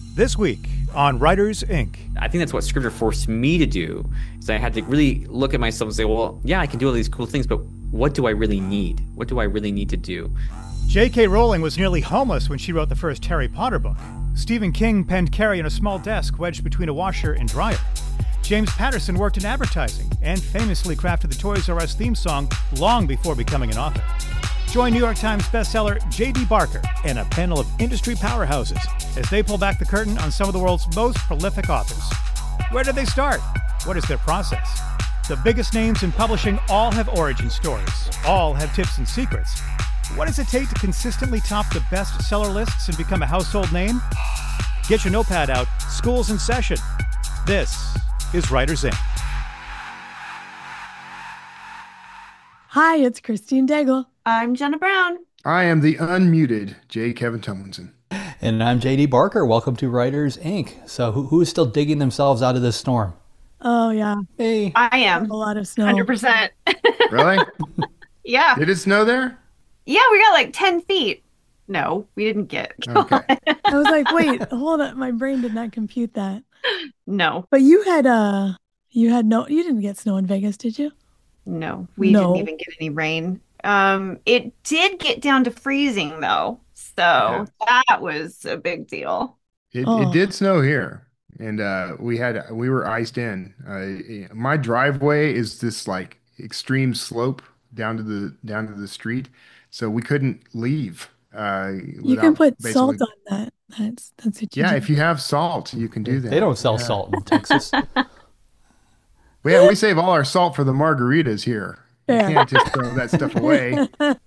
This week on Writers Inc. I think that's what Scrivener forced me to do, is I had to really look at myself and say, well, yeah, I can do all these cool things, but what do I really need? What do I really need to do? J.K. Rowling was nearly homeless when she wrote the first Harry Potter book. Stephen King penned Carrie in a small desk wedged between a washer and dryer. James Patterson worked in advertising and famously crafted the Toys R Us theme song long before becoming an author. Join New York Times bestseller J.D. Barker and a panel of industry powerhouses as they pull back the curtain on some of the world's most prolific authors. Where did they start? What is their process? The biggest names in publishing all have origin stories. All have tips and secrets. What does it take to consistently top the bestseller lists and become a household name? Get your notepad out. School's in session. This is Writers Inc. Hi, it's Christine Daigle. I'm Jenna Brown. I am the unmuted J. Kevin Tomlinson. And I'm J.D. Barker. Welcome to Writers Inc. So who is still digging themselves out of this storm? Oh, yeah. Hey. I am. A lot of snow. 100%. Really? Yeah. Did it snow there? Yeah, we got like 10 feet. No, we didn't get. Okay. I was like, wait, hold on. My brain did not compute that. No, But you didn't get snow in Vegas, did you? no, we No. didn't even get any rain. It did get down to freezing though. So that was a big deal. It did snow here, and we were iced in. My driveway is this like extreme slope down to the street, so we couldn't leave. You can put salt on that. That's what you do. If you have salt, you can do that. They don't sell salt in Texas. We save all our salt for the margaritas here. Fair. You can't just throw that stuff away.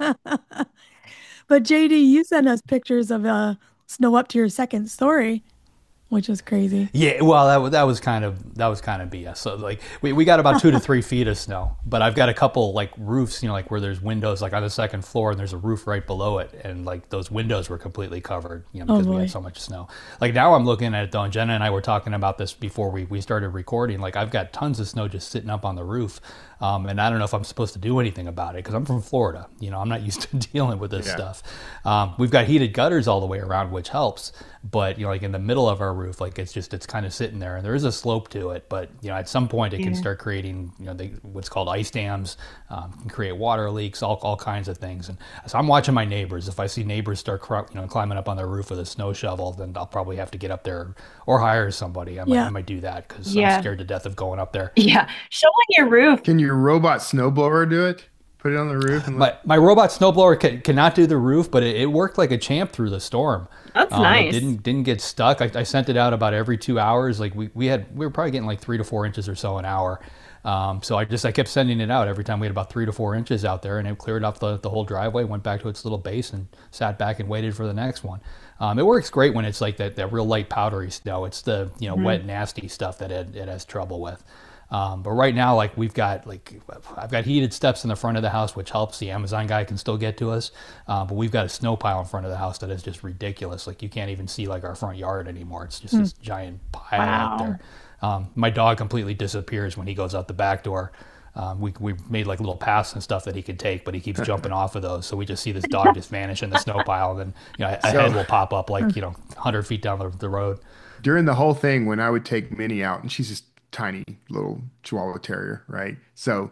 But JD, you sent us pictures of snow up to your second story, which was crazy. Yeah, well, that was kind of BS. So like we got about 2 to 3 feet of snow, but I've got a couple like roofs, like where there's windows like on the second floor, and there's a roof right below it, and like those windows were completely covered, because we had so much snow. Like now I'm looking at it though, and Jenna and I were talking about this before we started recording. Like I've got tons of snow just sitting up on the roof, and I don't know if I'm supposed to do anything about it because I'm from Florida. I'm not used to dealing with this stuff. We've got heated gutters all the way around, which helps. But like in the middle of our roof, like it's kind of sitting there, and there is a slope to it. But at some point it can start creating what's called ice dams, can create water leaks, all kinds of things. And so I'm watching my neighbors. If I see neighbors start climbing up on their roof with a snow shovel, then I'll probably have to get up there or hire somebody. I might do that because I'm scared to death of going up there. Yeah, showing your roof. Can your robot snowblower do it? Put it on the roof. And my robot snowblower cannot do the roof, but it worked like a champ through the storm. That's nice. It didn't get stuck. I sent it out about every 2 hours. Like we were probably getting like 3 to 4 inches or so an hour. So I kept sending it out every time we had about 3 to 4 inches out there, and it cleared up the whole driveway, went back to its little base, and sat back and waited for the next one. It works great when it's like that real light powdery snow. It's the wet nasty stuff that it has trouble with. But right now, like I've got heated steps in the front of the house, which helps. The Amazon guy can still get to us. But we've got a snow pile in front of the house that is just ridiculous. Like you can't even see like our front yard anymore. It's just this giant pile out there. My dog completely disappears when he goes out the back door. We made like little paths and stuff that he could take, but he keeps jumping off of those. So we just see this dog just vanish in the snow pile, and then a head will pop up like 100 feet down the road. During the whole thing, when I would take Minnie out, and she's just tiny little Chihuahua Terrier, right? So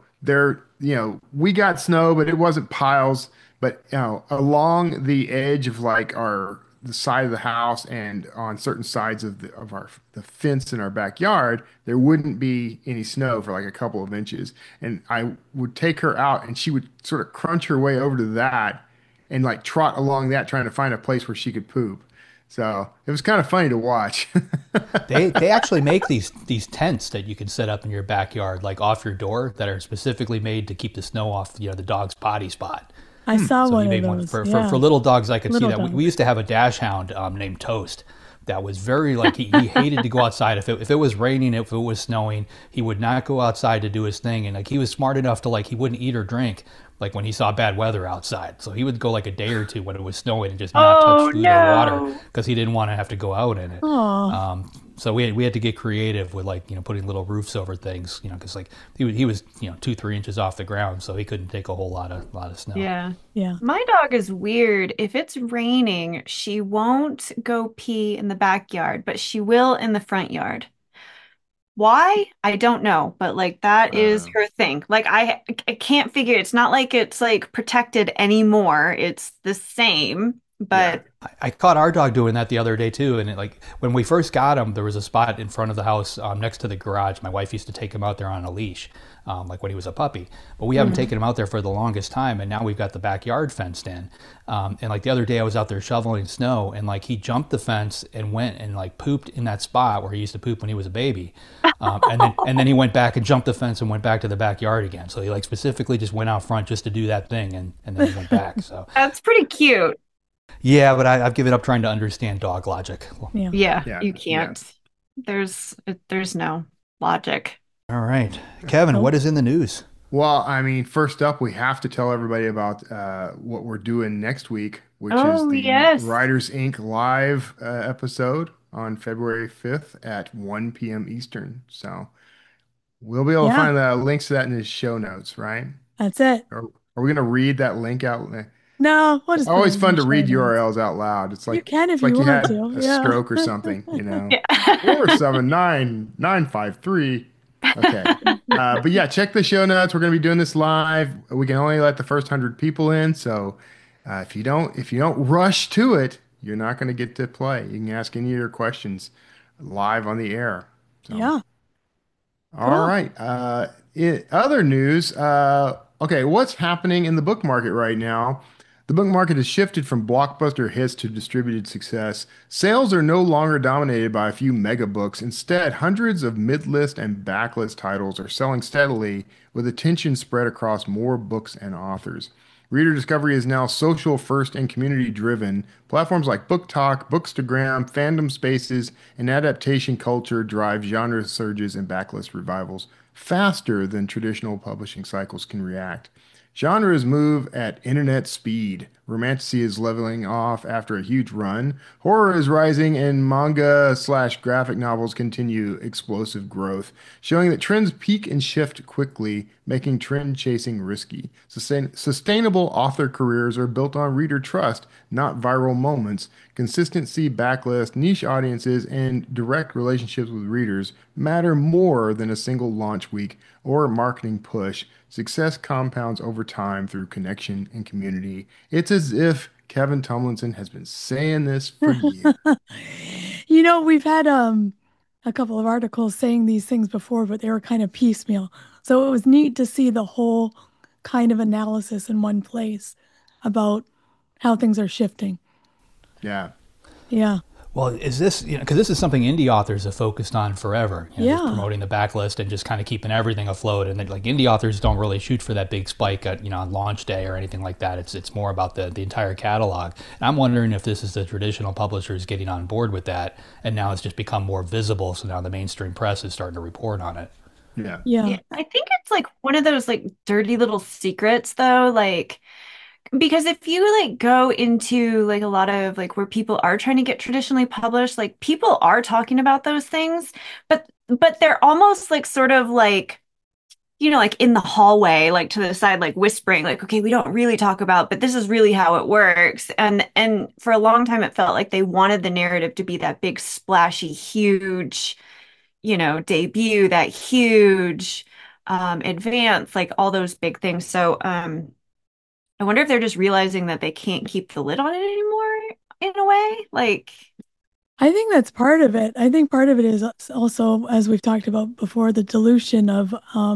we got snow, but it wasn't piles. But along the edge of like the side of the house and on certain sides of the fence in our backyard, there wouldn't be any snow for like a couple of inches. And I would take her out, and she would sort of crunch her way over to that and like trot along that, trying to find a place where she could poop. So it was kind of funny to watch. They actually make these tents that you can set up in your backyard, like off your door, that are specifically made to keep the snow off the dog's potty spot. I saw So one you of made those. one for little dogs. I could see that. Dogs. We used to have a dash hound named Toast. That was very like he hated to go outside. If it was raining, if it was snowing, he would not go outside to do his thing. And like he was smart enough to like he wouldn't eat or drink like when he saw bad weather outside. So he would go like a day or two when it was snowing and just not touch food or water because he didn't want to have to go out in it. So we had to get creative with like putting little roofs over things, because like he was 2-3 inches off the ground, so he couldn't take a whole lot of snow. Yeah. Yeah. My dog is weird. If it's raining, she won't go pee in the backyard, but she will in the front yard. Why? I don't know, but like that is Uh, her thing. Like I can't figure it's not like it's like protected anymore. It's the same, yeah. but I caught our dog doing that the other day too, and like when we first got him, there was a spot in front of the house next to the garage. My wife used to take him out there on a leash, like when he was a puppy. But we haven't taken him out there for the longest time, and now we've got the backyard fenced in. And like the other day, I was out there shoveling snow, and like he jumped the fence and went and like pooped in that spot where he used to poop when he was a baby. And then he went back and jumped the fence and went back to the backyard again. So he like specifically just went out front just to do that thing, and then he went back. So that's pretty cute. yeah, but I've given up trying to understand dog logic. Yeah. Yeah, Yeah, you yeah. can't. There's no logic. All right, Kevin, what is in the news? Well, I mean, first up, we have to tell everybody about what we're doing next week, which is Oh, the yes. Writers Inc. live episode on February 5th at 1 p.m. Eastern. So we'll be able to Yeah. find the links to that in the show notes, right? That's it. Are we going to read that link out? No, we'll It's just put always it in fun the to read show notes. URLs out loud. It's You like can if it's like you you want had to. a Yeah. stroke or something, Yeah. 479-953. Okay. But yeah, check the show notes. We're going to be doing this live. We can only let the first 100 people in, so if you don't rush to it, you're not going to get to play. You can ask any of your questions live on the air. So, Yeah. all Cool. right. Other news. Okay, what's happening in the book market right now? The book market has shifted from blockbuster hits to distributed success. Sales are no longer dominated by a few mega books. Instead, hundreds of mid-list and backlist titles are selling steadily, with attention spread across more books and authors. Reader discovery is now social first and community driven. Platforms like Book Talk, Bookstagram, fandom spaces, and adaptation culture drive genre surges and backlist revivals faster than traditional publishing cycles can react. Genres move at internet speed. Romantasy is leveling off after a huge run. Horror is rising, and manga/graphic novels continue explosive growth, showing that trends peak and shift quickly, making trend chasing risky. Sustainable author careers are built on reader trust, not viral moments. Consistency, backlist, niche audiences, and direct relationships with readers matter more than a single launch week or marketing push. Success compounds over time through connection and community. It's as if Kevin Tomlinson has been saying this for years. We've had a couple of articles saying these things before, but they were kind of piecemeal. So it was neat to see the whole kind of analysis in one place about how things are shifting. Yeah. Yeah. Well, is this, because this is something indie authors have focused on forever, just Yeah. promoting the backlist and just kind of keeping everything afloat. And then, like, indie authors don't really shoot for that big spike at, on launch day or anything like that. It's more about the entire catalog. And I'm wondering if this is the traditional publishers getting on board with that, and now it's just become more visible. So now the mainstream press is starting to report on it. Yeah. Yeah. Yeah, I think it's like one of those like dirty little secrets though, like because if you like go into like a lot of like where people are trying to get traditionally published, like people are talking about those things, but they're almost like sort of like like in the hallway, like to the side, like whispering, like, okay, we don't really talk about, but this is really how it works. And for a long time it felt like they wanted the narrative to be that big, splashy, huge, debut, that huge advance, like all those big things. So I wonder if they're just realizing that they can't keep the lid on it anymore in a way. Like, I think that's part of it. I think part of it is also, as we've talked about before, the dilution of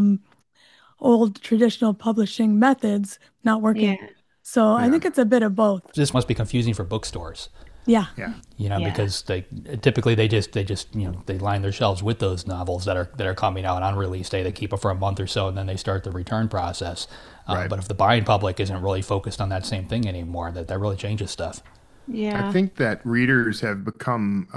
old traditional publishing methods not working. yeah. So I Yeah. think it's a bit of both. This must be confusing for bookstores. Yeah. Yeah. Yeah. Because they typically they just they line their shelves with those novels that are coming out on release day. They keep them for a month or so, and then they start the return process. Right. But if the buying public isn't really focused on that same thing anymore, that really changes stuff. Yeah. I think that readers have become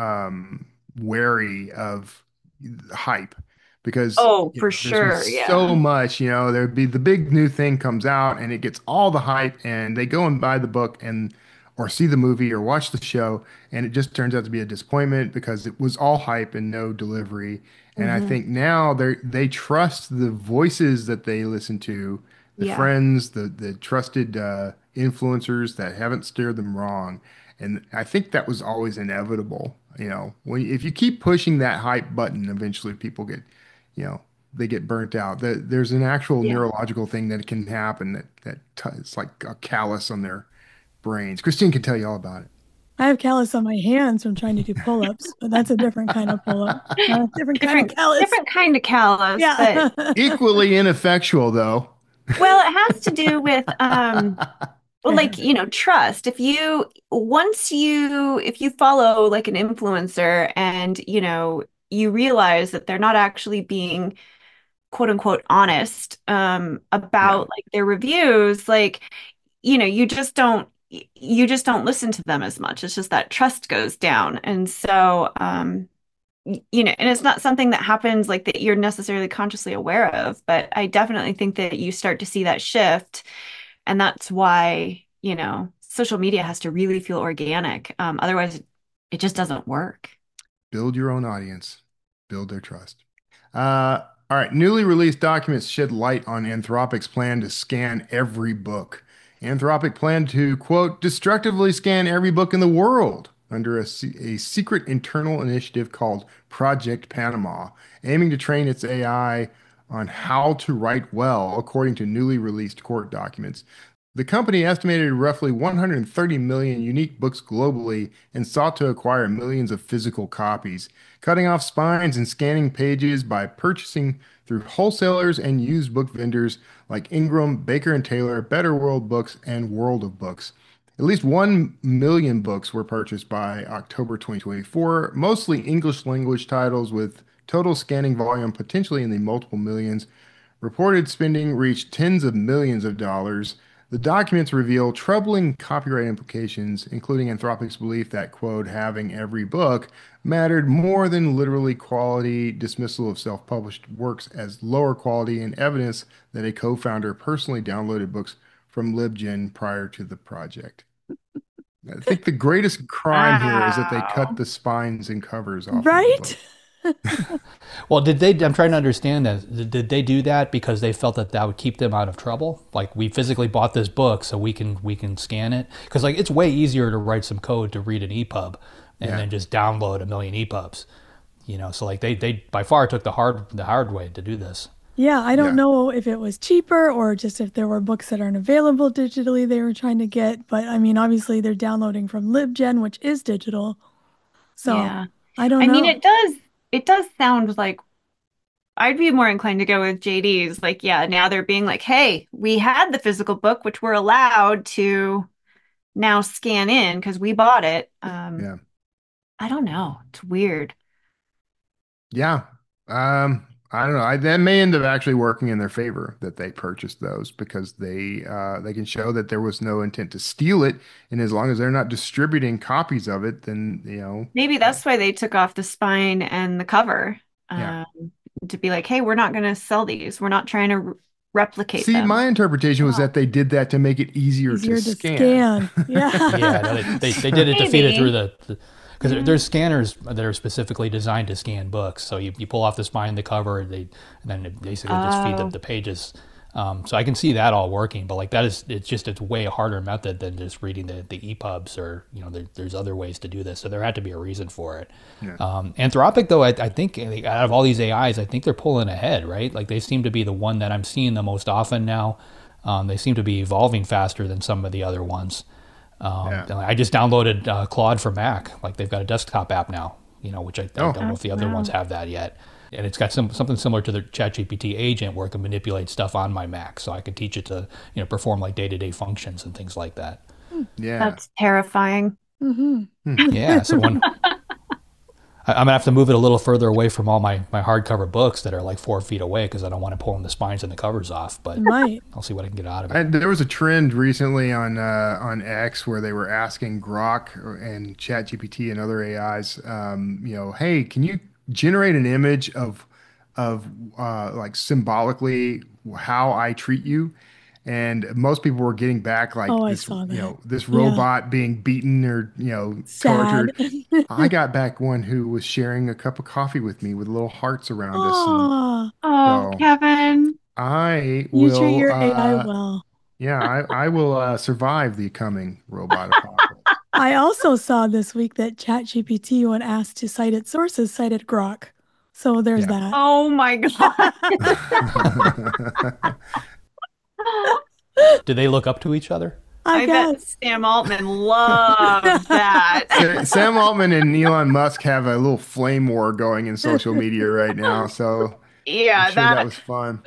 wary of hype because Oh, you for know, there's sure. been Yeah. so much, there'd be the big new thing comes out and it gets all the hype and they go and buy the book and or see the movie or watch the show, and it just turns out to be a disappointment because it was all hype and no delivery. And I Hmm. think now they trust the voices that they listen to, the Yeah. friends, the trusted influencers that haven't steered them wrong. And I think that was always inevitable. If you keep pushing that hype button, eventually people get, you know, they get burnt out. There's an actual Yeah. neurological thing that can happen it's like a callus on their brains. Christine can tell you all about it. I have callus on my hands from trying to do pull-ups, but that's a different kind of pull-up. A different kind of Different callus. different kind of callus, but Yeah. Equally ineffectual, though. well, it has to do with well, like, trust. If you follow like an influencer and, you realize that they're not actually being quote unquote honest Yeah. about like their reviews, like, you just don't listen to them as much. It's just that trust goes down. And so and it's not something that happens like that you're necessarily consciously aware of, but I definitely think that you start to see that shift. And that's why, social media has to really feel organic. Otherwise, it just doesn't work. Build your own audience, build their trust. All right. Newly released documents shed light on Anthropic's plan to scan every book. Anthropic planned to, quote, destructively scan every book in the world under a secret internal initiative called Project Panama, aiming to train its AI on how to write well, according to newly released court documents. The company estimated roughly 130 million unique books globally and sought to acquire millions of physical copies, cutting off spines and scanning pages by purchasing through wholesalers and used book vendors like Ingram, Baker and Taylor, Better World Books, and World of Books. At least 1 million books were purchased by October 2024, mostly English language titles with total scanning volume potentially in the multiple millions. Reported spending reached tens of millions of dollars. The documents reveal troubling copyright implications, including Anthropic's belief that, quote, having every book mattered more than literally quality, dismissal of self published works as lower quality, and evidence that a co founder personally downloaded books from LibGen prior to the project. I think the greatest crime here is that they cut Wow. the spines and covers off of the Right? book. Well, did they? I'm trying to understand that. Did they do that because they felt that that would keep them out of trouble? Like we physically bought this book so we can scan it because like it's way easier to write some code to read an EPUB and Yeah. then just download a million EPUBs. So like they by far took the hard way to do this. Yeah, I don't Yeah. know if it was cheaper or just if there were books that aren't available digitally they were trying to get, but I mean, obviously they're downloading from LibGen, which is digital. So Yeah. I don't I mean, know. it does sound like I'd be more inclined to go with JD's. Like, yeah, now they're being like, hey, we had the physical book, which we're allowed to now scan in because we bought it. Yeah. I don't know. It's weird. Yeah. I don't know. That may end up actually working in their favor that they purchased those because they can show that there was no intent to steal it, and as long as they're not distributing copies of it, then Maybe that's why they took off the spine and the cover, yeah. um, to be like, hey, we're not going to sell these. We're not trying to replicate See, them. my interpretation was Wow. that they did that to make it easier to Easier to scan. scan. Yeah, no, Yeah. they did it to feed it through Maybe. because there's scanners that are specifically designed to scan books. So you pull off the spine, the cover, and then it basically just feed Oh, the pages. So I can see that all working, but like that is it's way harder method than just reading the EPUBs or there's other ways to do this. So there had to be a reason for it. Yeah. Anthropic though, I think out of all these AIs, I think they're pulling ahead, right? Like they seem to be the one that I'm seeing the most often now. They seem to be evolving faster than some of the other ones. Yeah. I just downloaded Claude for Mac. Like they've got a desktop app now, which I Oh, don't know if the other ones wow. have that yet. And it's got something similar to the ChatGPT agent where it can manipulate stuff on my Mac, so I can teach it to perform like day-to-day functions and things like that. yeah. That's terrifying. Hmm. Yeah, so when I'm gonna have to move it a little further away from all my hardcover books that are like 4 feet away because I don't want to pull the spines and the covers off. But It might. I'll see what I can get out of it. There was a trend recently on X where they were asking Grok and ChatGPT and other AIs, hey, can you generate an image of like symbolically how I treat you? and most people were getting back like Oh, I this, saw that. this Yeah. robot being beaten or, Sad. tortured. I got back one who was sharing a cup of coffee with me with little hearts around us. And Oh, Oh, so Kevin. I you treat will, your AI well. yeah, I will survive the coming robot apocalypse. I also saw this week that ChatGPT, when asked to cite its sources, cited Grok. So there's Yeah. that. Oh my God. Do they look up to each other? I I bet guess. Sam Altman loved that. Sam Altman and Elon Musk have a little flame war going in social media right now, so I'm Yeah, sure that that. was fun.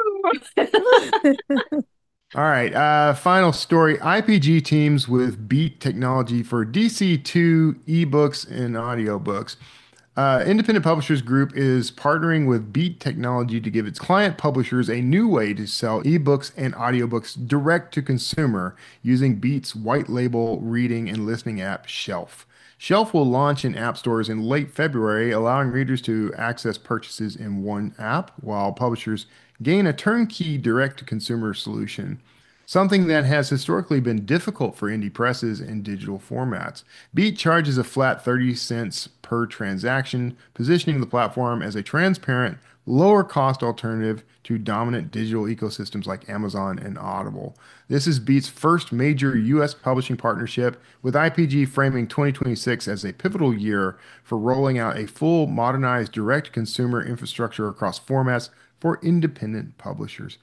All right, final story. IPG teams with Beat Technology for DC2 ebooks and audiobooks. Independent Publishers Group is partnering with Beat Technology to give its client publishers a new way to sell ebooks and audiobooks direct to consumer using Beat's white label reading and listening app, Shelf. Shelf will launch in app stores in late February, allowing readers to access purchases in one app while publishers gain a turnkey direct to consumer solution, something that has historically been difficult for indie presses in digital formats. Beat charges a flat 30 cents per transaction, positioning the platform as a transparent, lower cost alternative to dominant digital ecosystems like Amazon and Audible. This is Beat's first major U.S. publishing partnership, with IPG framing 2026 as a pivotal year for rolling out a full modernized direct consumer infrastructure across formats for independent publishers.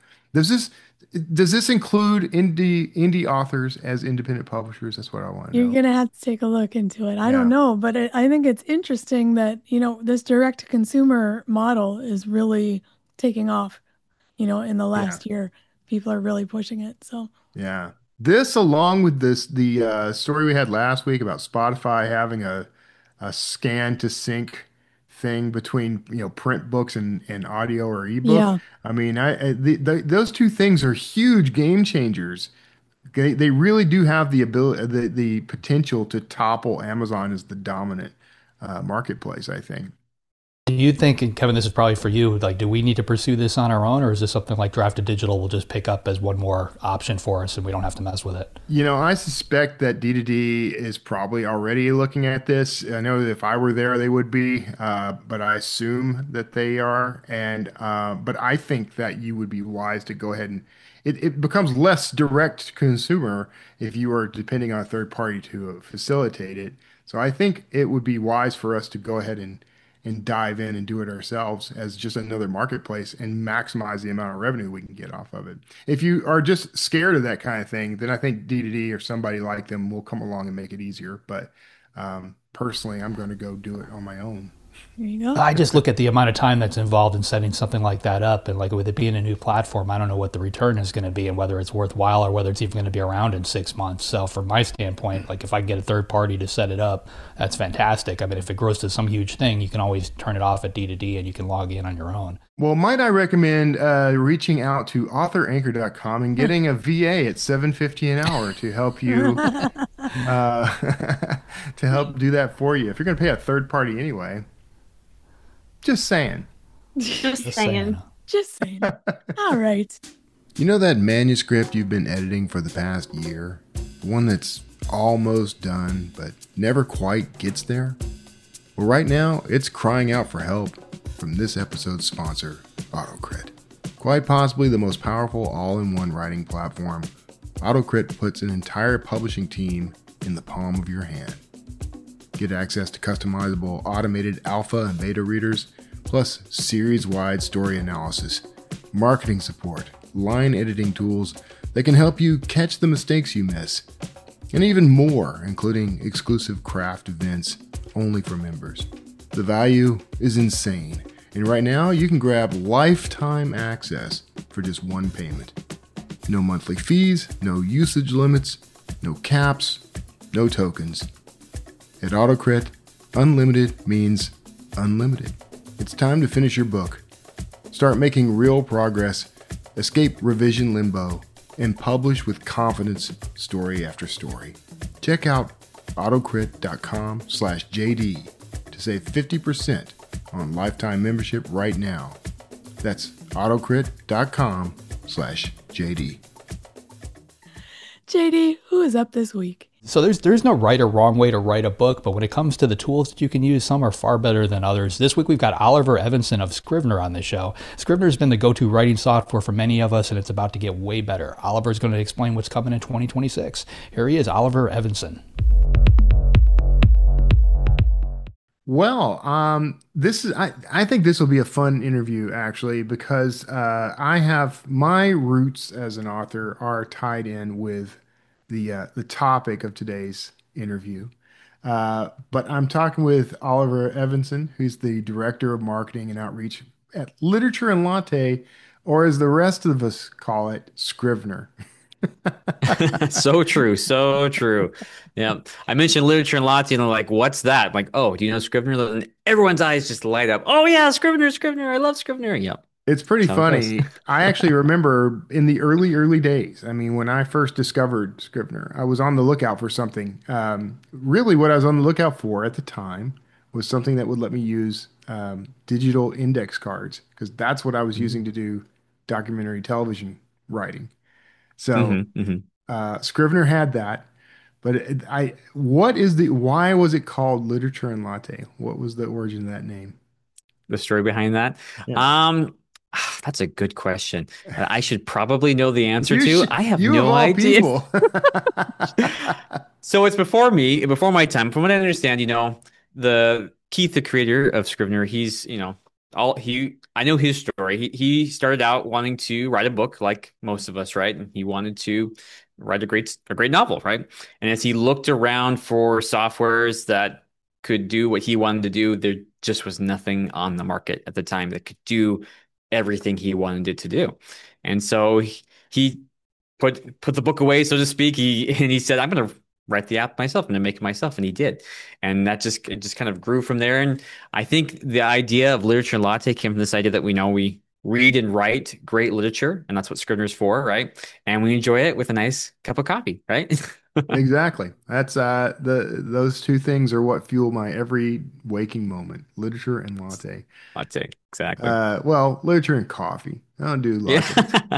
Does this include indie authors as independent publishers? That's what I want to You're know. gonna have to take a look into it. I Yeah. don't know, but I think it's interesting that, this direct to consumer model is really taking off, in the Yeah. last year. People are really pushing it. So, Yeah. This, along with the story we had last week about Spotify having a scan to sync thing between print books and audio or ebook. yeah. I mean, those two things are huge game changers. They really do have the ability, the potential to topple Amazon as the dominant marketplace, I think. Do you think, and Kevin, this is probably for you, like, do we need to pursue this on our own, or is this something like Drafted Digital will just pick up as one more option for us and we don't have to mess with it? I suspect that D2D is probably already looking at this. I know that if I were there, they would be, but I assume that they are. But I think that you would be wise to go ahead and it becomes less direct to consumer if you are depending on a third party to facilitate it. So I think it would be wise for us to go ahead and dive in and do it ourselves as just another marketplace and maximize the amount of revenue we can get off of it. If you are just scared of that kind of thing, then I think D2D or somebody like them will come along and make it easier. But personally, I'm going to go do it on my own. There you go. I just look at the amount of time that's involved in setting something like that up, and like with it being a new platform, I don't know what the return is going to be and whether it's worthwhile or whether it's even going to be around in 6 months. So from my standpoint, like if I can get a third party to set it up, that's fantastic. I mean, if it grows to some huge thing, you can always turn it off at D2D and you can log in on your own. Well, might I recommend reaching out to authoranchor.com and getting a VA at $7.50 an hour to help you to help do that for you. If you're going to pay a third party anyway. Just saying. Just Just saying. Just saying. All right. You know that manuscript you've been editing for the past year? The one that's almost done, but never quite gets there? Well, right now, it's crying out for help from this episode's sponsor, AutoCrit. Quite possibly the most powerful all-in-one writing platform, AutoCrit puts an entire publishing team in the palm of your hand. Get access to customizable automated alpha and beta readers, plus series-wide story analysis, marketing support, line editing tools that can help you catch the mistakes you miss, and even more, including exclusive craft events only for members. The value is insane, and right now you can grab lifetime access for just one payment. No monthly fees, no usage limits, no caps, no tokens. At AutoCrit, unlimited means unlimited. It's time to finish your book. Start making real progress, escape revision limbo, and publish with confidence story after story. Check out autocrit.com/JD to save 50% on lifetime membership right now. That's autocrit.com/JD. JD, who is up this week? So there's no right or wrong way to write a book, but when it comes to the tools that you can use, some are far better than others. This week we've got Oliver Evanson of Scrivener on the show. Scrivener has been the go-to writing software for many of us, and it's about to get way better. Oliver is going to explain what's coming in 2026. Here he is, Oliver Evanson. Well, I think this will be a fun interview actually because I have my roots as an author are tied in with the topic of today's interview. But I'm talking with Oliver Evanson, who's the director of marketing and outreach at Literature and Latte, or as the rest of us call it, Scrivener. So true, so true. Yeah, I mentioned literature and Latte, and they're like, "What's that?" I'm like, "Oh, do you know Scrivener?" And everyone's eyes just light up. Oh yeah, Scrivener, Scrivener. I love Scrivener. Yeah, It's pretty that's how it goes. funny. I actually remember in the early days. I mean, when I first discovered Scrivener, I was on the lookout for something. Really, what I was on the lookout for at the time was something that would let me use digital index cards because that's what I was using to do documentary television writing. So Hmm. Scrivener had that, but why was it called Literature and Latte? What was the origin of that name? The story behind that. Yeah. Um, that's a good question. I should probably know the answer You to. should, I have you of no all idea. people. So it's before me, before my time. From what I understand, the Keith, the creator of Scrivener, he's, all he, I know his story. He started out wanting to write a book like most of us, right? And he wanted to write a great novel, right? And as he looked around for softwares that could do what he wanted to do, there just was nothing on the market at the time that could do everything he wanted it to do. And so he put the book away, so to speak. He said, "I'm going to write the app myself. I'm going to make it myself," and he did. And it just kind of grew from there. And I think the idea of literature and latte came from this idea that we read and write great literature, and that's what Scrivener's for, right? And we enjoy it with a nice cup of coffee, right? Exactly. That's those two things are what fuel my every waking moment. Literature and latte. Latte, exactly. Well, literature and coffee. I don't do lattes. Yeah.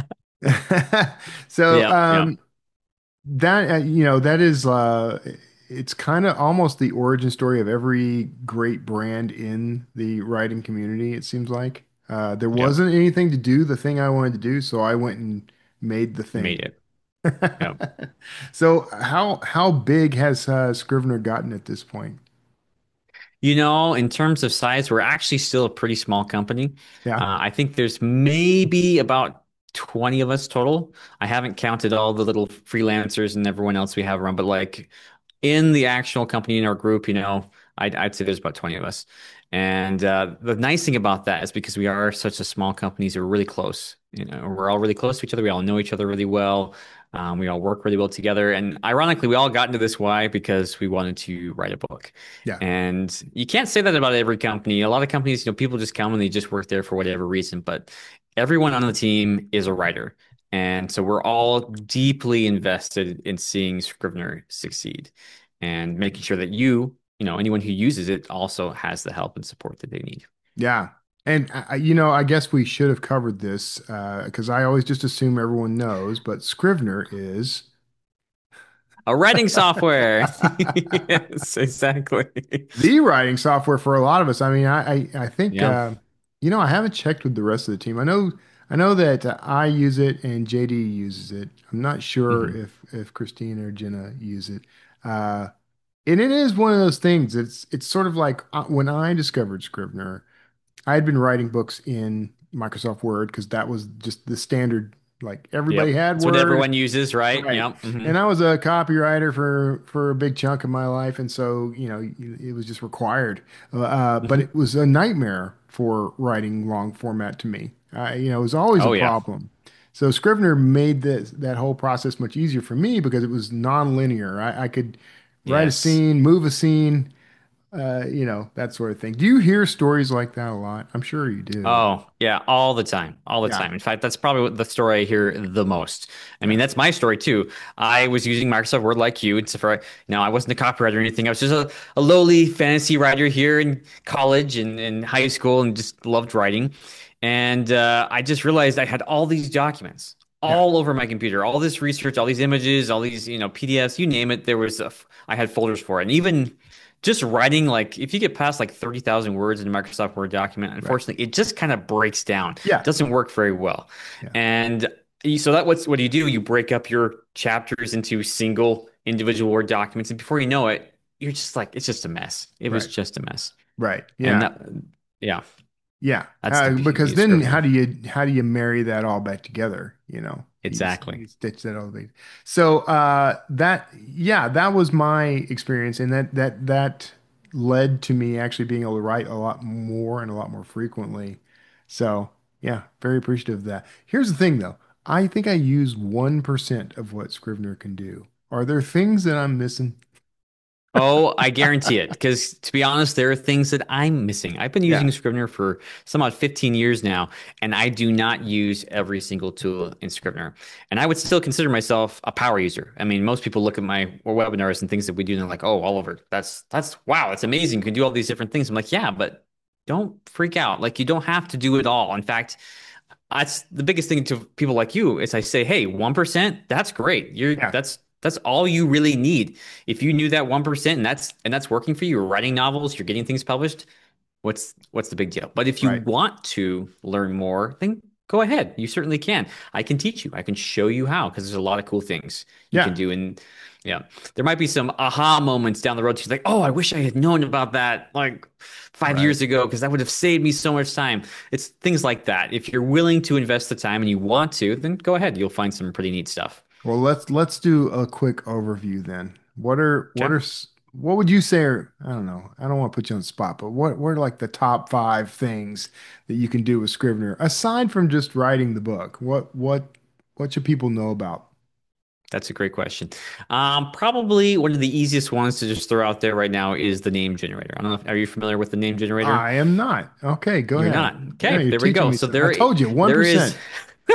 So Yeah, yeah. that that is it's kind of almost the origin story of every great brand in the writing community, it seems like. There Yep. wasn't anything to do the thing I wanted to do, so I went and made the Made thing. it. Yep. So how big has Scrivener gotten at this point? In terms of size, we're actually still a pretty small company. Yeah. I think there's maybe about 20 of us total. I haven't counted all the little freelancers and everyone else we have around, but like in the actual company in our group, I'd say there's about 20 of us. And the nice thing about that is because we are such a small company, so we're really close. We're all really close to each other. We all know each other really well. We all work really well together. And ironically, we all got into this why? Because we wanted to write a book. Yeah. And you can't say that about every company. A lot of companies, people just come and they just work there for whatever reason. But everyone on the team is a writer. And so we're all deeply invested in seeing Scrivener succeed and making sure that anyone who uses it also has the help and support that they need. Yeah. And I guess we should have covered this because I always just assume everyone knows, but Scrivener is A writing software. Yes, exactly. the writing software for a lot of us. I mean, I think Yeah. I haven't checked with the rest of the team. I know that I use it and JD uses it. I'm not sure Hmm. if Christine or Jenna use it. Uh, and it is one of those things. It's sort of like when I discovered Scrivener. I had been writing books in Microsoft Word because that was just the standard. Like everybody Yep. had It's what Word, everyone uses, right? right? Yep. Hmm. And I was a copywriter for a big chunk of my life, and so it was just required. But Hmm. it was a nightmare for writing long format to me. It was always a Oh yeah. problem. So Scrivener made that whole process much easier for me because it was non-linear. I could write a Yes. scene, move a scene, that sort of thing. Do you hear stories like that a lot? I'm sure you do. Oh, yeah, all the time, all the Yeah, time. In fact, that's probably the story I hear the most. I yeah, mean, that's my story too. I was using Microsoft Word like you. Now I wasn't a copywriter or anything. I was just a lowly fantasy writer here in college and high school and just loved writing. And I just realized I had all these documents, Yeah. all over my computer. All this research, all these images, all these, PDFs, you name it. I had folders for it. And even just writing, like if you get past like 30,000 words in a Microsoft Word document, Right. unfortunately, it just kind of breaks down. It Yeah. doesn't work very well. Yeah. And so what do you do? You break up your chapters into single individual Word documents, and before you know it, you're just like, it's just a mess. It was Right. just a mess. Right. And Yeah. yeah, Yeah. that's the Because beauty of then Scrivener. how do you marry that all back together? Exactly. You stitch that all together. So that was my experience, and that led to me actually being able to write a lot more and a lot more frequently. So yeah, very appreciative of that. Here's the thing though. I think I use 1% of what Scrivener can do. Are there things that I'm missing? Oh, I guarantee it. Because to be honest, there are things that I'm missing. I've been Yeah. using Scrivener for some odd 15 years now, and I do not use every single tool in Scrivener. And I would still consider myself a power user. I mean, most people look at my webinars and things that we do, and they're like, "Oh, Oliver, that's wow, that's amazing. You can do all these different things." I'm like, "Yeah, but don't freak out. Like, you don't have to do it all. In fact, that's the biggest thing to people like you is I say, hey, 1%, that's great. Yeah. That's all you really need. If you knew that 1% and that's working for you, you're writing novels, you're getting things published, what's the big deal? But if you Right. want to learn more, then go ahead. You certainly can. I can teach you. I can show you how because there's a lot of cool things you can Yeah. do. And yeah, there might be some aha moments down the road. She's like, oh, I wish I had known about that like 5 years Right. ago because that would have saved me so much time. It's things like that. If you're willing to invest the time and you want to, then go ahead. You'll find some pretty neat stuff. Well, let's do a quick overview then. Okay. What would you say are, I don't know, I don't want to put you on the spot, but what are like the top 5 things that you can do with Scrivener aside from just writing the book? What should people know about? That's a great question. Probably one of the easiest ones to just throw out there right now is the name generator. I don't know are you familiar with the name generator? I am not. Okay, go You're ahead. not. Yeah, Okay, you're there we teaching go. me. So I told you, there is 1%.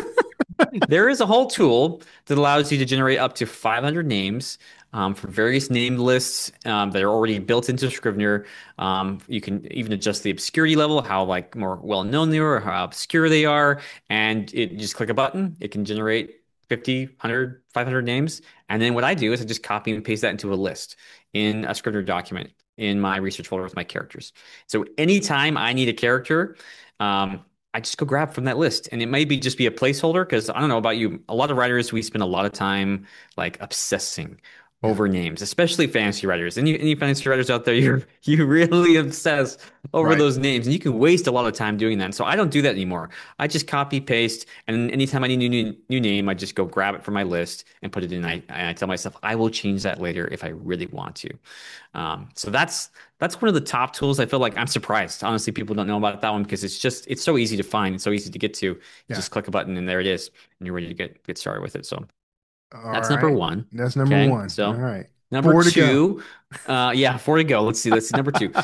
there is a whole tool that allows you to generate up to 500 names from various name lists that are already built into Scrivener. You can even adjust the obscurity level, how like more well known they are, or how obscure they are, and you just click a button. It can generate 50, 100, 500 names. And then what I do is I just copy and paste that into a list in a Scrivener document in my research folder with my characters. So anytime I need a character, I just go grab from that list. And it may be just be a placeholder because I don't know about you. A lot of writers, we spend a lot of time like obsessing Yeah, over names, especially fantasy writers. Any fantasy writers out there, you really obsess over right. those names, and you can waste a lot of time doing that. And so I don't do that anymore. I just copy paste, and anytime I need a new name, I just go grab it from my list and put it in. I tell myself I will change that later if I really want to. So that's one of the top tools. I feel like I'm surprised. Honestly, people don't know about that one because it's so easy to find. It's so easy to get to. You Yeah. just click a button and there it is, and you're ready to get started with it. So All that's number right. one. That's number Okay. one. All So right. number 4 to go. two, yeah, 4 to go. Let's see number two.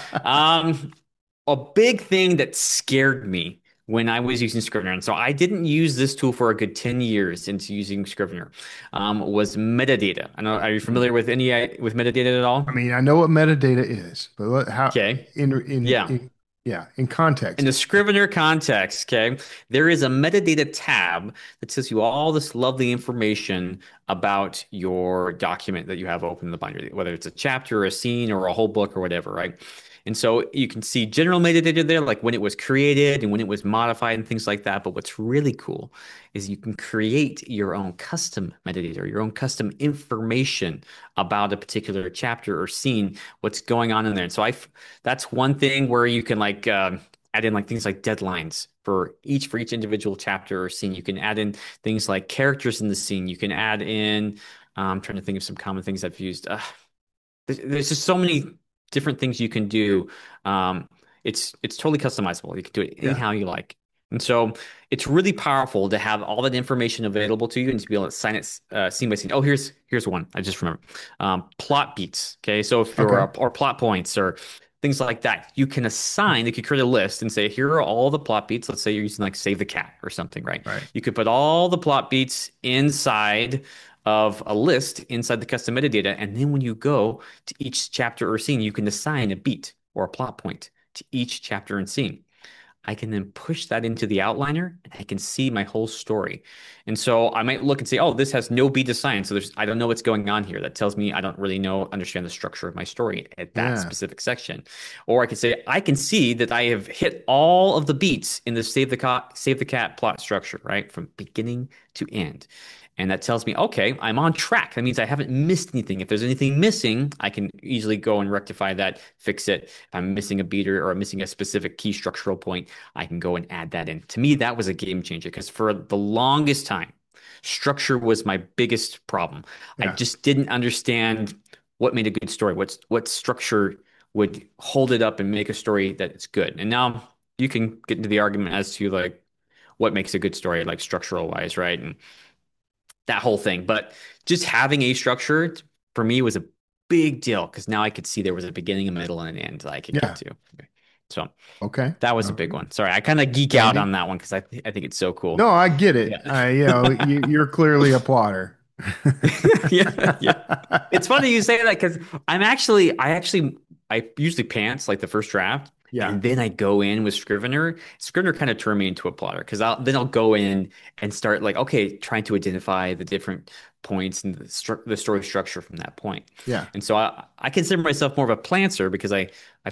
A big thing that scared me when I was using Scrivener, and so I didn't use this tool for a good 10 years into using Scrivener, was metadata. I know, are you familiar with with metadata at I all? mean, I know what metadata is, but how Okay. in Yeah. yeah, in In the context. Scrivener context, okay, there is a metadata tab that tells you all this lovely information about your document that you have open in the binder, whether it's a chapter or a scene or a whole book or whatever, right? And so you can see general metadata there, like when it was created and when it was modified and things like that. But what's really cool is you can create your own custom metadata, or your own custom information about a particular chapter or scene, what's going on in there. And so that's one thing where you can like add in like things like deadlines for each individual chapter or scene. You can add in things like characters in the scene. You can add in I'm trying to think of some common things I've used. There's just so many different things you can do. Um, it's totally customizable. You can do it Yeah. anyhow you like. And so it's really powerful to have all that information available to you and to be able to sign it scene by scene. Oh, here's one I just remember. Plot beats. Okay, so if you're Okay. or plot points or things like that, you can assign. You could create a list and say, here are all the plot beats. Let's say you're using like Save the Cat or something, right? Right. You could put all the plot beats inside of a list inside the custom metadata, and then when you go to each chapter or scene, you can assign a beat or a plot point to each chapter and scene. I can then push that into the outliner and I can see my whole story. And so I might look and say, oh, this has no beat assigned. So I don't know what's going on here. That tells me I don't really understand the structure of my story at that Yeah. specific section. Or I could say, I can see that I have hit all of the beats in the Save the Cat plot structure, right? From beginning to end. And that tells me, okay, I'm on track. That means I haven't missed anything. If there's anything missing, I can easily go and rectify that, fix it. If I'm missing a beater or I'm missing a specific key structural point, I can go and add that in. To me, that was a game changer because for the longest time, structure was my biggest problem. I Yeah. just didn't understand what made a good story, what structure would hold it up and make a story that it's good. And now you can get into the argument as to like what makes a good story, like structural wise, right? And that whole thing. But just having a structure for me was a big deal because now I could see there was a beginning, a middle, and an end that I could Yeah. get to. So Okay. that was a big one. Sorry, I kind of geek out on that one because I think it's so cool. No, I get it. Yeah. You're clearly a plotter. Yeah. It's funny you say that because I usually pants like the first draft. Yeah. And then I go in with Scrivener. Scrivener kind of turned me into a plotter because I'll go in and start like, okay, trying to identify the different points and the story structure from that point. Yeah. And so I consider myself more of a planter because I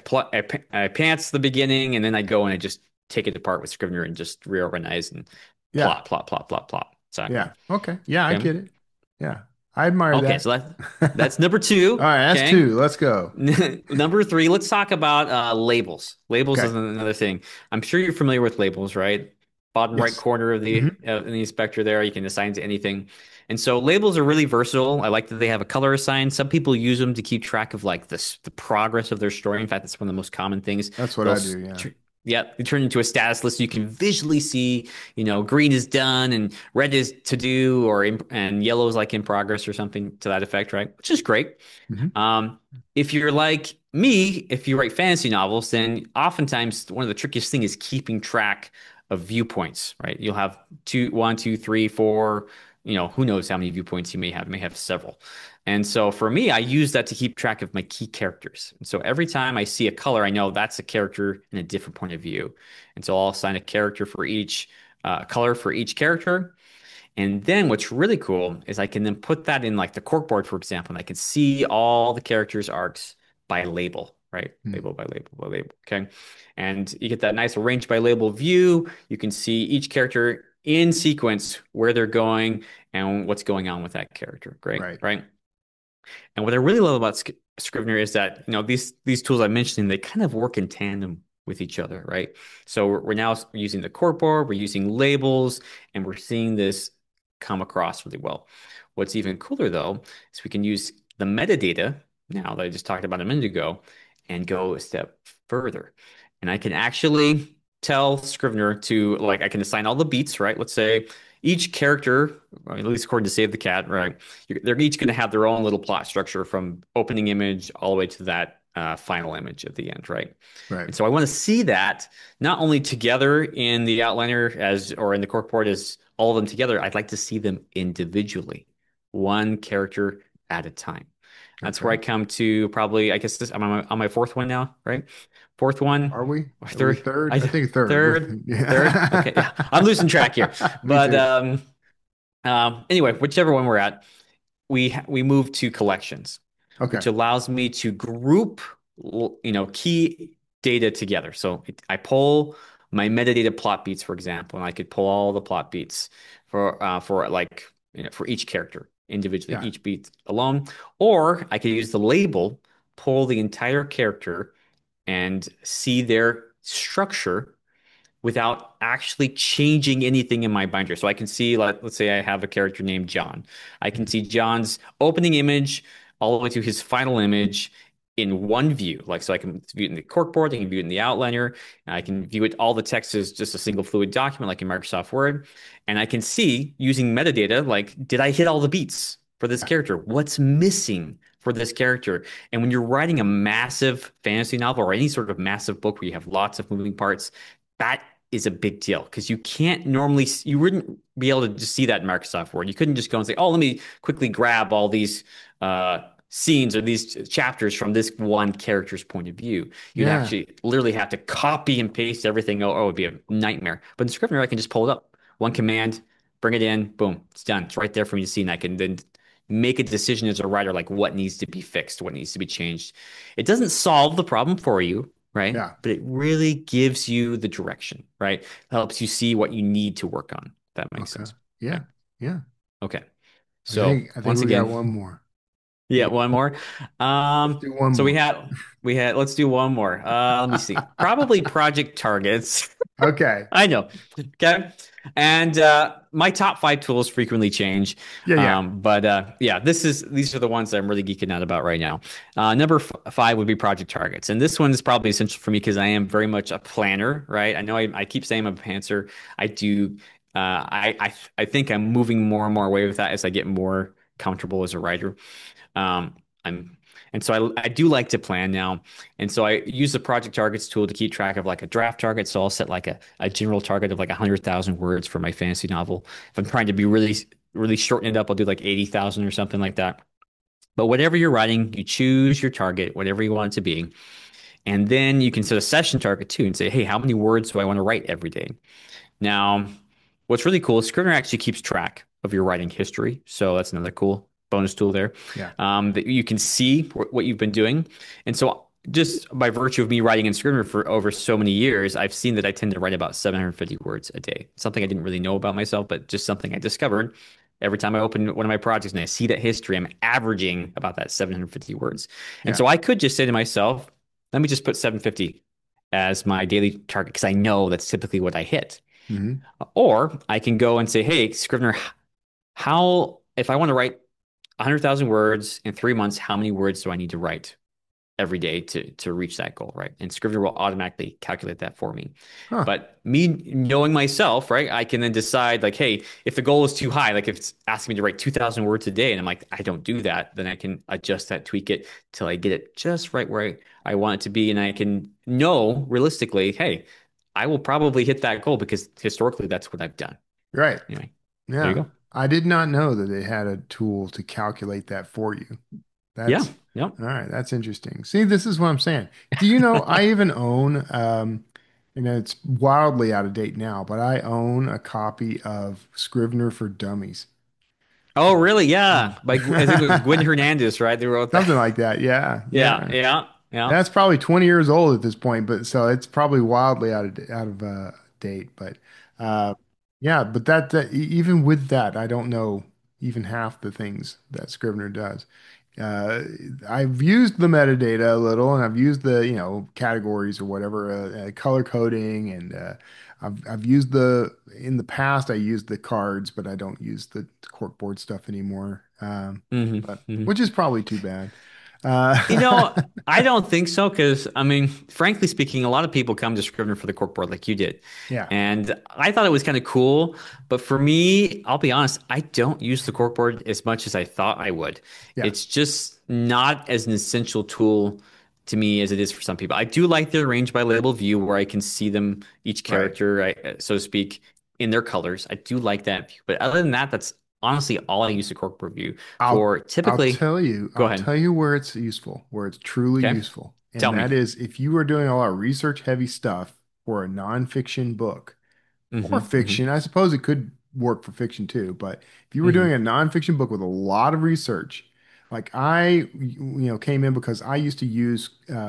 pants the beginning and then I go and I just take it apart with Scrivener and just reorganize and Yeah. plot. So Yeah. Okay. Yeah, I Okay. get it. Yeah. I admire okay, that. so that's number 2. All right, that's okay? 2. Let's go. Number 3, let's talk about labels. Labels Okay. is another thing. I'm sure you're familiar with labels, right? Bottom right Yes. corner of the in the inspector there, you can assign to anything. And so labels are really versatile. I like that they have a color assigned. Some people use them to keep track of like the progress of their story. In fact, that's one of the most common things. That's what They'll I do, yeah. Yeah, you turn into a status list. So you can visually see, green is done and red is to do, and yellow is like in progress or something to that effect, right? Which is great. Mhm. If you're like me, if you write fantasy novels, then oftentimes one of the trickiest thing is keeping track of viewpoints, right? You'll have 1, 2, 3, 4, who knows how many viewpoints you may have. You may have several. And so for me, I use that to keep track of my key characters. And so every time I see a color, I know that's a character in a different point of view. And so I'll assign a character for each color for each character. And then what's really cool is I can then put that in like the corkboard, for example, and I can see all the characters' arcs by label, right? Label by label by label. Okay. And you get that nice arranged by label view. You can see each character in sequence, where they're going and what's going on with that character. Great. Right. And what I really love about Scrivener is that, these tools I mentioned, they kind of work in tandem with each other, right? So we're now using the corkboard, we're using labels, and we're seeing this come across really well. What's even cooler though is we can use the metadata now that I just talked about a minute ago and go a step further. And I can actually tell Scrivener to I can assign all the beats, right? Let's say each character, or at least according to Save the Cat, right? They're each going to have their own little plot structure from opening image all the way to that final image at the end, right? Right. And so I want to see that not only together in the outliner or in the corkboard as all of them together. I'd like to see them individually, one character at a time. That's where I come to probably, I guess I'm on my 4th one now, right? 4th one. Are we? Or Are we third? I think third. Third. Yeah. Third. Okay. Yeah. I'm losing track here. But anyway, whichever one we're at, we move to collections, Okay. which allows me to group, key data together. So I pull my metadata plot beats, for example, and I could pull all the plot beats for each character individually, Yeah. each beat alone, or I could use the label, pull the entire character, and see their structure without actually changing anything in my binder. So I can see, let's say I have a character named John. I can see John's opening image all the way to his final image in one view. So I can view it in the corkboard, I can view it in the outliner, and I can view it, all the text is just a single fluid document like in Microsoft Word. And I can see using metadata, did I hit all the beats for this character? What's missing for this character? And when you're writing a massive fantasy novel or any sort of massive book where you have lots of moving parts, that is a big deal because you wouldn't be able to just see that in Microsoft Word. You couldn't just go and say, oh, let me quickly grab all these scenes or these chapters from this one character's point of view. You'd Yeah. actually literally have to copy and paste everything. Oh, it would be a nightmare. But in Scrivener, I can just pull it up. One command, bring it in, boom, it's done. It's right there for me to see, and I can then make a decision as a writer, like what needs to be fixed, what needs to be changed. It doesn't solve the problem for you, right? Yeah. But it really gives you the direction, right? Helps you see what you need to work on. If that makes Okay. sense. Yeah. Yeah. Okay. I So think once we got again, one more. yeah, one more. Let's do one So more. we had let's do one more. Let me see. Probably project targets. Okay. I know. Okay. And my top 5 tools frequently change. Yeah. Yeah. But yeah, these are the ones that I'm really geeking out about right now. Number 5 would be project targets. And this one is probably essential for me because I am very much a planner, right? I know I keep saying I'm a pantser. I do I think I'm moving more and more away with that as I get more comfortable as a writer. I'm and so I do like to plan now. And so I use the project targets tool to keep track of like a draft target. So I'll set like a general target of like 100,000 words for my fantasy novel. If I'm trying to be really, really shorten it up, I'll do like 80,000 or something like that. But whatever you're writing, you choose your target, whatever you want it to be. And then you can set a session target too and say, hey, how many words do I want to write every day? Now, what's really cool is Scrivener actually keeps track of your writing history. So that's another cool bonus tool there. Yeah. That you can see what you've been doing. And so just by virtue of me writing in Scrivener for over so many years, I've seen that I tend to write about 750 words a day. Something I didn't really know about myself, but just something I discovered. Every time I open one of my projects and I see that history, I'm averaging about that 750 words. And Yeah. so I could just say to myself, let me just put 750 as my daily target because I know that's typically what I hit. Mhm. Or I can go and say, hey, Scrivener, if I want to write 100,000 words in 3 months, how many words do I need to write every day to reach that goal, right? And Scrivener will automatically calculate that for me. Huh. But me knowing myself, right, I can then decide like, hey, if the goal is too high, like if it's asking me to write 2,000 words a day, and I'm like, I don't do that, then I can adjust that, tweak it till I get it just right where I want it to be. And I can know realistically, hey, I will probably hit that goal because historically that's what I've done. Right. Anyway, Yeah. there you go. I did not know that they had a tool to calculate that for you. Yeah. That's Yeah. all right. That's interesting. See, this is what I'm saying. Do you know, I even own, it's wildly out of date now, but I own a copy of Scrivener for Dummies. Oh, really? Yeah. I think it was Gwen Hernandez, right? They wrote that. Something like that. Yeah. Yeah. Yeah. Yeah. Yeah. That's probably 20 years old at this point, but so it's probably wildly out of date. But uh, yeah, but even with that, I don't know even half the things that Scrivener does. Uh, I've used the metadata a little, and I've used the categories or whatever, color coding, and I've used in the past I used the cards, but I don't use the corkboard stuff anymore. hmm But hmm which is probably too bad. You Uh, know, I don't think so because, I mean, frankly speaking, a lot of people come to Scrivener for the corkboard like you did. yeah, And I thought it was kind of cool. But for me, I'll be honest, I don't use the corkboard as much as I thought I would. yeah, It's just not as an essential tool to me as it is for some people. I do like the arrange by label view where I can see them, each right. character, so to speak, in their colors. I do like that view. But other than that, that's honestly all I use the corkboard view I'll for typically. I'll Go ahead. tell you where it's useful, where it's truly Okay. useful. Tell And me. that is if you are doing a lot of research heavy stuff for a nonfiction book or hmm hmm fiction. I suppose it could work for fiction too, but if you were hmm doing a nonfiction book with a lot of research, like I, came in because I used to use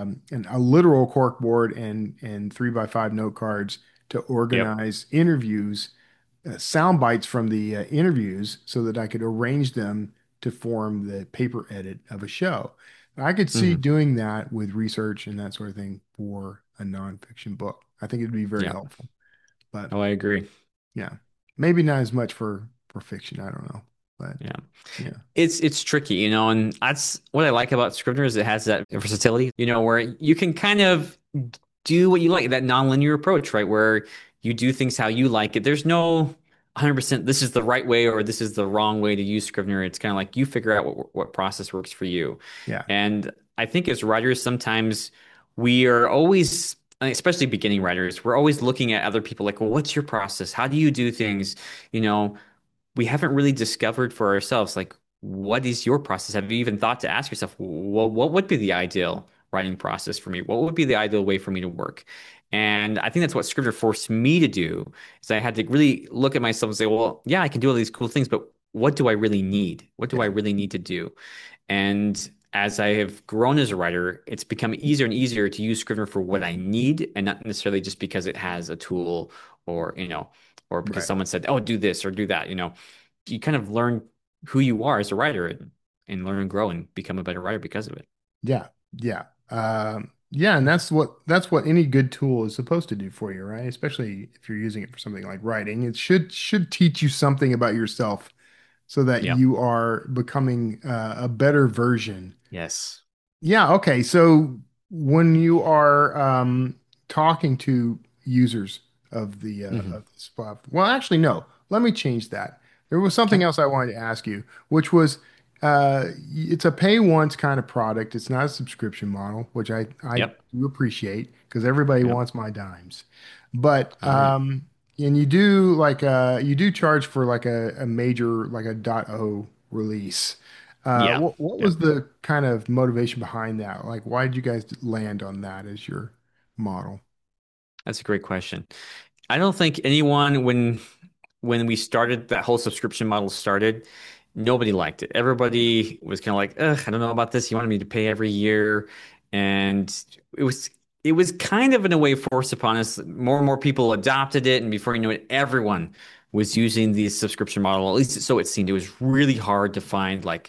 a literal corkboard and 3x5 note cards to Yep. organize interviews, sound bites from the interviews, so that I could arrange them to form the paper edit of a show. I could see hmm doing that with research and that sort of thing for a nonfiction book. I think it'd be very Yeah. helpful. But Oh, I agree. yeah, maybe not as much for fiction. I don't know, but Yeah. yeah, It's tricky, and that's what I like about Scrivener is it has that versatility, where you can kind of do what you like, that nonlinear approach, right? Where you do things how you like it. There's no 100% this is the right way or this is the wrong way to use Scrivener. It's kind of like you figure out what process works for you. yeah, And I think as writers, sometimes we are always, especially beginning writers, we're always looking at other people like, well, what's your process? How do you do things? You know, we haven't really discovered for ourselves like what is your process? Have you even thought to ask yourself, well, what would be the ideal writing process for me? What would be the ideal way for me to work? And I think that's what Scrivener forced me to do, is I had to really look at myself and say, well, yeah, I can do all these cool things, but what do I really need? What do I Yeah. really need to do? And as I have grown as a writer, it's become easier and easier to use Scrivener for what I need and not necessarily just because it has a tool or, or because Right. someone said, oh, do this or do that. You kind of learn who you are as a writer and learn and grow and become a better writer because of it. Yeah. Yeah. Yeah, and that's what any good tool is supposed to do for you, right? Especially if you're using it for something like writing. It should teach you something about yourself so that Yeah. you are becoming a better version. Yes. Yeah, okay. So when you are talking to users Hmm. of this platform, well, actually, no. Let me change that. There was Okay. something else I wanted to ask you, which was it's a pay once kind of product. It's not a subscription model, which I Yep. do appreciate because everybody Yep. wants my dimes. But All right. and you do charge for like a major like a .o release. Yeah. What Yeah. was the kind of motivation behind that? Like, why did you guys land on that as your model? That's a great question. I don't think anyone when we started that whole subscription model started, nobody liked it. Everybody was kind of like, ugh, I don't know about this. You wanted me to pay every year. And it was it was kind of in a way forced upon us. More and more people adopted it, and before you know it, everyone was using the subscription model. At least so it seemed. It was really hard to find like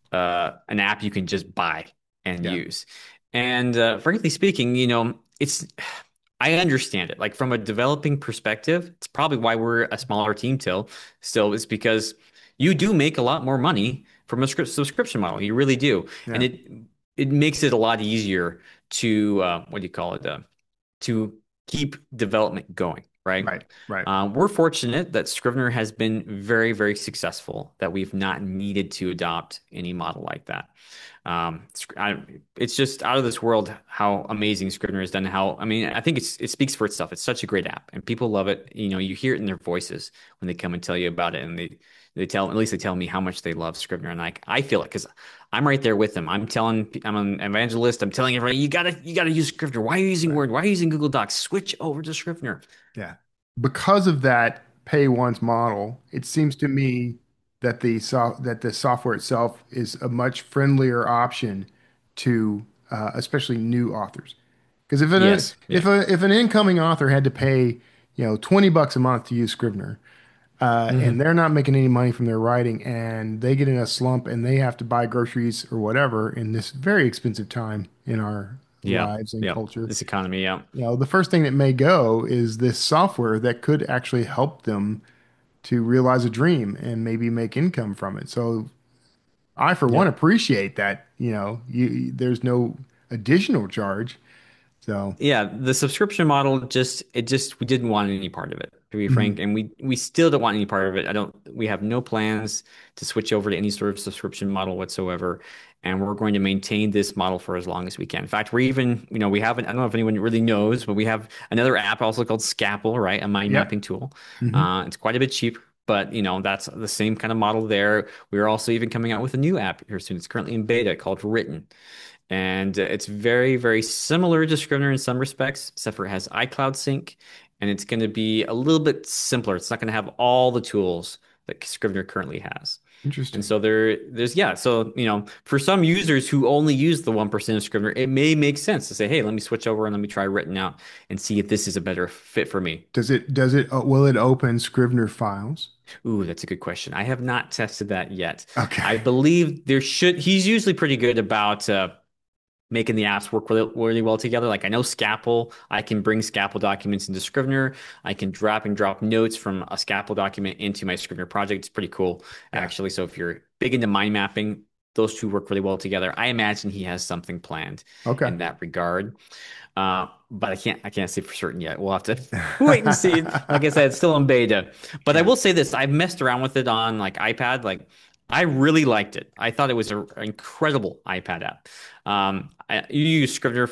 an app you can just buy and Yeah. use. And frankly speaking, it's I understand it. Like from a developing perspective, it's probably why we're a smaller team still is because you do make a lot more money from a subscription model. You really do. And Yeah. it makes it a lot easier to what do you call it? To keep development going, right? Right. Right. We're fortunate that Scrivener has been very, very successful, that we've not needed to adopt any model like that. It's just out of this world how amazing Scrivener has done. I mean, I think it speaks for itself. It's such a great app, and people love it. You hear it in their voices when they come and tell you about it, and at least they tell me how much they love Scrivener, and I feel it because I'm right there with them. I'm an evangelist. I'm telling everybody, you gotta use Scrivener. Why are you using Right. Word? Why are you using Google Docs? Switch over to Scrivener. Yeah. Because of that pay once model, it seems to me that the software itself is a much friendlier option to especially new authors. Because Yes, yeah, if an incoming author had to pay, $20 a month to use Scrivener, and hmm they're not making any money from their writing, and they get in a slump and they have to buy groceries or whatever in this very expensive time in our yeah, lives and yeah. culture, This economy, yeah, the first thing that may go is this software that could actually help them to realize a dream and maybe make income from it. So I, for one, yep. appreciate that, there's no additional charge. So, Yeah, the subscription model just we didn't want any part of it, to be mhm. frank, and we still don't want any part of it. We have no plans to switch over to any sort of subscription model whatsoever, and we're going to maintain this model for as long as we can. In fact, we're even, we haven't, I don't know if anyone really knows, but we have another app also called Scapple, right? A mind Yep. mapping tool. Hmm. It's quite a bit cheap, but that's the same kind of model there. We're also even coming out with a new app here soon. It's currently in beta called Written. And it's very, very similar to Scrivener in some respects, except for it has iCloud sync, and it's going to be a little bit simpler. It's not going to have all the tools that Scrivener currently has. And Interesting. so yeah. So, for some users who only use the 1% of Scrivener, it may make sense to say, hey, let me switch over and let me try Written out and see if this is a better fit for me. Will it open Scrivener files? Ooh, that's a good question. I have not tested that yet. I Okay. believe he's usually pretty good about making the apps work really, really well together. Like I know Scapple, I can bring Scapple documents into Scrivener. I can drop and drop notes from a Scapple document into my Scrivener project. It's pretty cool, Yeah. actually. So if you're big into mind mapping, those two work really well together. I imagine he has something planned Okay. in that regard. But I can't say for certain yet. We'll have to wait and see. Like I said, it's still in beta. But I Yeah. will say this: I've messed around with it on like iPad. Like I really liked it. I thought it was an incredible iPad app. You use Scrivener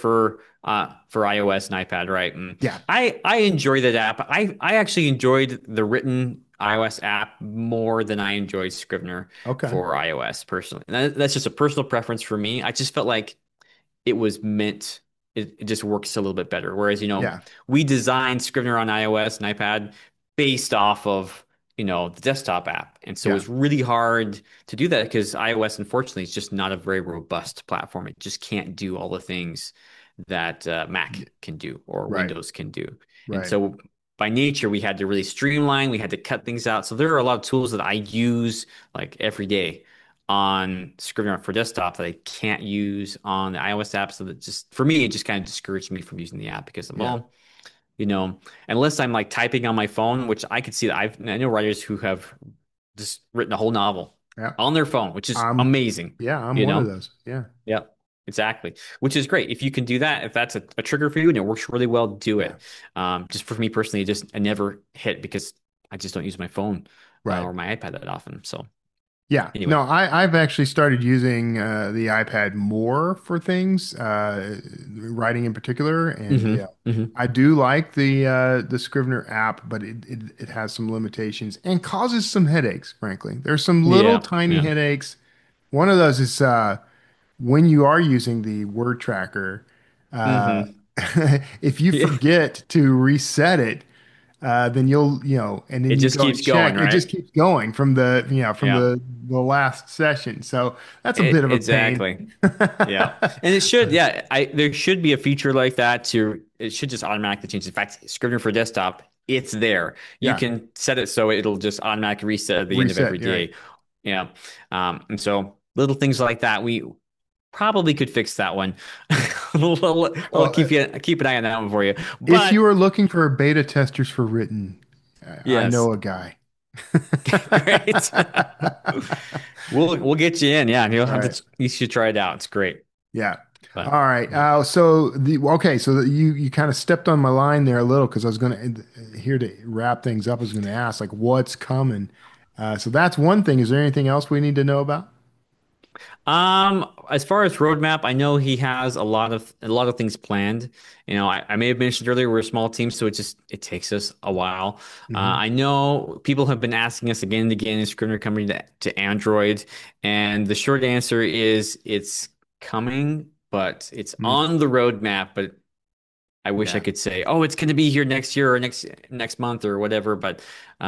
for iOS and iPad, right? And Yeah. I enjoy that app. I actually enjoyed the Written iOS app more than I enjoyed Scrivener Okay. for iOS personally. And that's just a personal preference for me. I just felt like it was meant it just works a little bit better. Whereas, Yeah. we designed Scrivener on iOS and iPad based off of, the desktop app. And so Yeah. it's really hard to do that because iOS, unfortunately, is just not a very robust platform. It just can't do all the things that Mac can do or Right. Windows can do. And Right. so by nature, we had to really streamline, we had to cut things out. So there are a lot of tools that I use like every day on Scrivener for desktop that I can't use on the iOS app. So that just for me, it just kind of discouraged me from using the app because, Yeah. well, unless I'm like typing on my phone, which I could see that I know writers who have just written a whole novel Yeah. on their phone, which is I'm amazing, yeah, I'm you one of know? those. Yeah. Yeah, exactly. Which is great. If you can do that, if that's a trigger for you and it works really well, do Yeah. it. Just for me personally, I never hit because I just don't use my phone Right. or my iPad that often. So Yeah, anyway. no, I've actually started using the iPad more for things, writing in particular, and hmm yeah, hmm I do like the Scrivener app, but it has some limitations and causes some headaches. Frankly, there's some little Yeah, tiny yeah. headaches. One of those is when you are using the word tracker, uh, hmm if you Yeah. forget to reset it, then and then It you just go keeps and going, check. It just right? keeps going from from Yeah. the last session. So that's a bit of a pain. Exactly. Yeah. And it should, yeah, there should be a feature like that to it should just automatically change. In fact, Scrivener for desktop, it's there. You Yeah, can set it so it'll just automatically reset at the end of every reset. You're right. day. Yeah. And so little things like that, we probably could fix that one. I'll Well, keep an eye on that one for you. if But you are looking for beta testers for written, I yes, know a guy. great. We'll get you in. Yeah, and All right. you should try it out. It's great. Yeah. But All right. yeah. So you kind of stepped on my line there a little because I was going to here to wrap things up. I was going to ask like what's coming. So that's one thing. Is there anything else we need to know about? As far as roadmap, I know he has a lot of things planned. I may have mentioned earlier we're a small team, so it takes us a while. Hmm. I know people have been asking us again and again, is Scrivener coming to Android? And the short answer is it's coming, but it's on the roadmap. But I wish I Yeah. could say, oh, it's going to be here next year or next month or whatever, but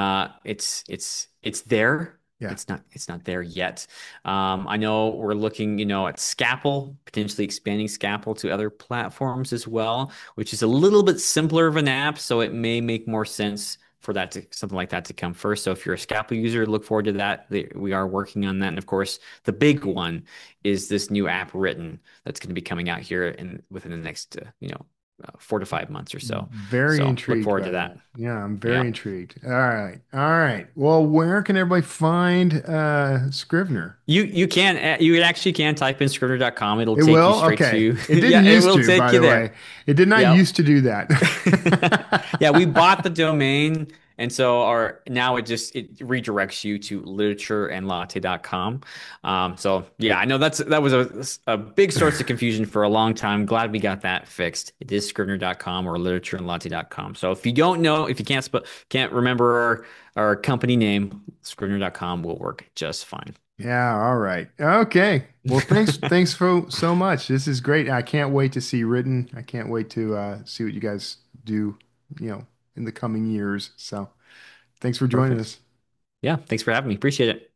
it's there. Yeah. It's not there yet. I know we're looking, at Scapple, potentially expanding Scapple to other platforms as well, which is a little bit simpler of an app, so it may make more sense for something like that to come first. So if you're a Scapple user, look forward to that. We are working on that, and of course, the big one is this new app Written that's going to be coming out here within the next 4 to 5 months or so. Very So look intrigued forward by to that. that. Yeah, I'm very Yeah. intrigued. All right. All right. Well, where can everybody find Scrivener? You actually can type in scrivener.com. It'll It take you will? straight Okay. to It yeah, didn't it used will to, take by you the way. there. It did not Yeah. used to do that. Yeah, we bought the domain, and so now it redirects you to literatureandlatte.com. So yeah, I know that was a big source of confusion for a long time. Glad we got that fixed. It is scrivener.com or literatureandlatte.com. So if you don't know, if you can't remember our company name, scrivener.com will work just fine. Yeah, all right. Okay. Well, thanks for so much. This is great. I can't wait to see Written. I can't wait to see what you guys do, in the coming years. So, thanks for joining Perfect. us. Yeah, thanks for having me. Appreciate it.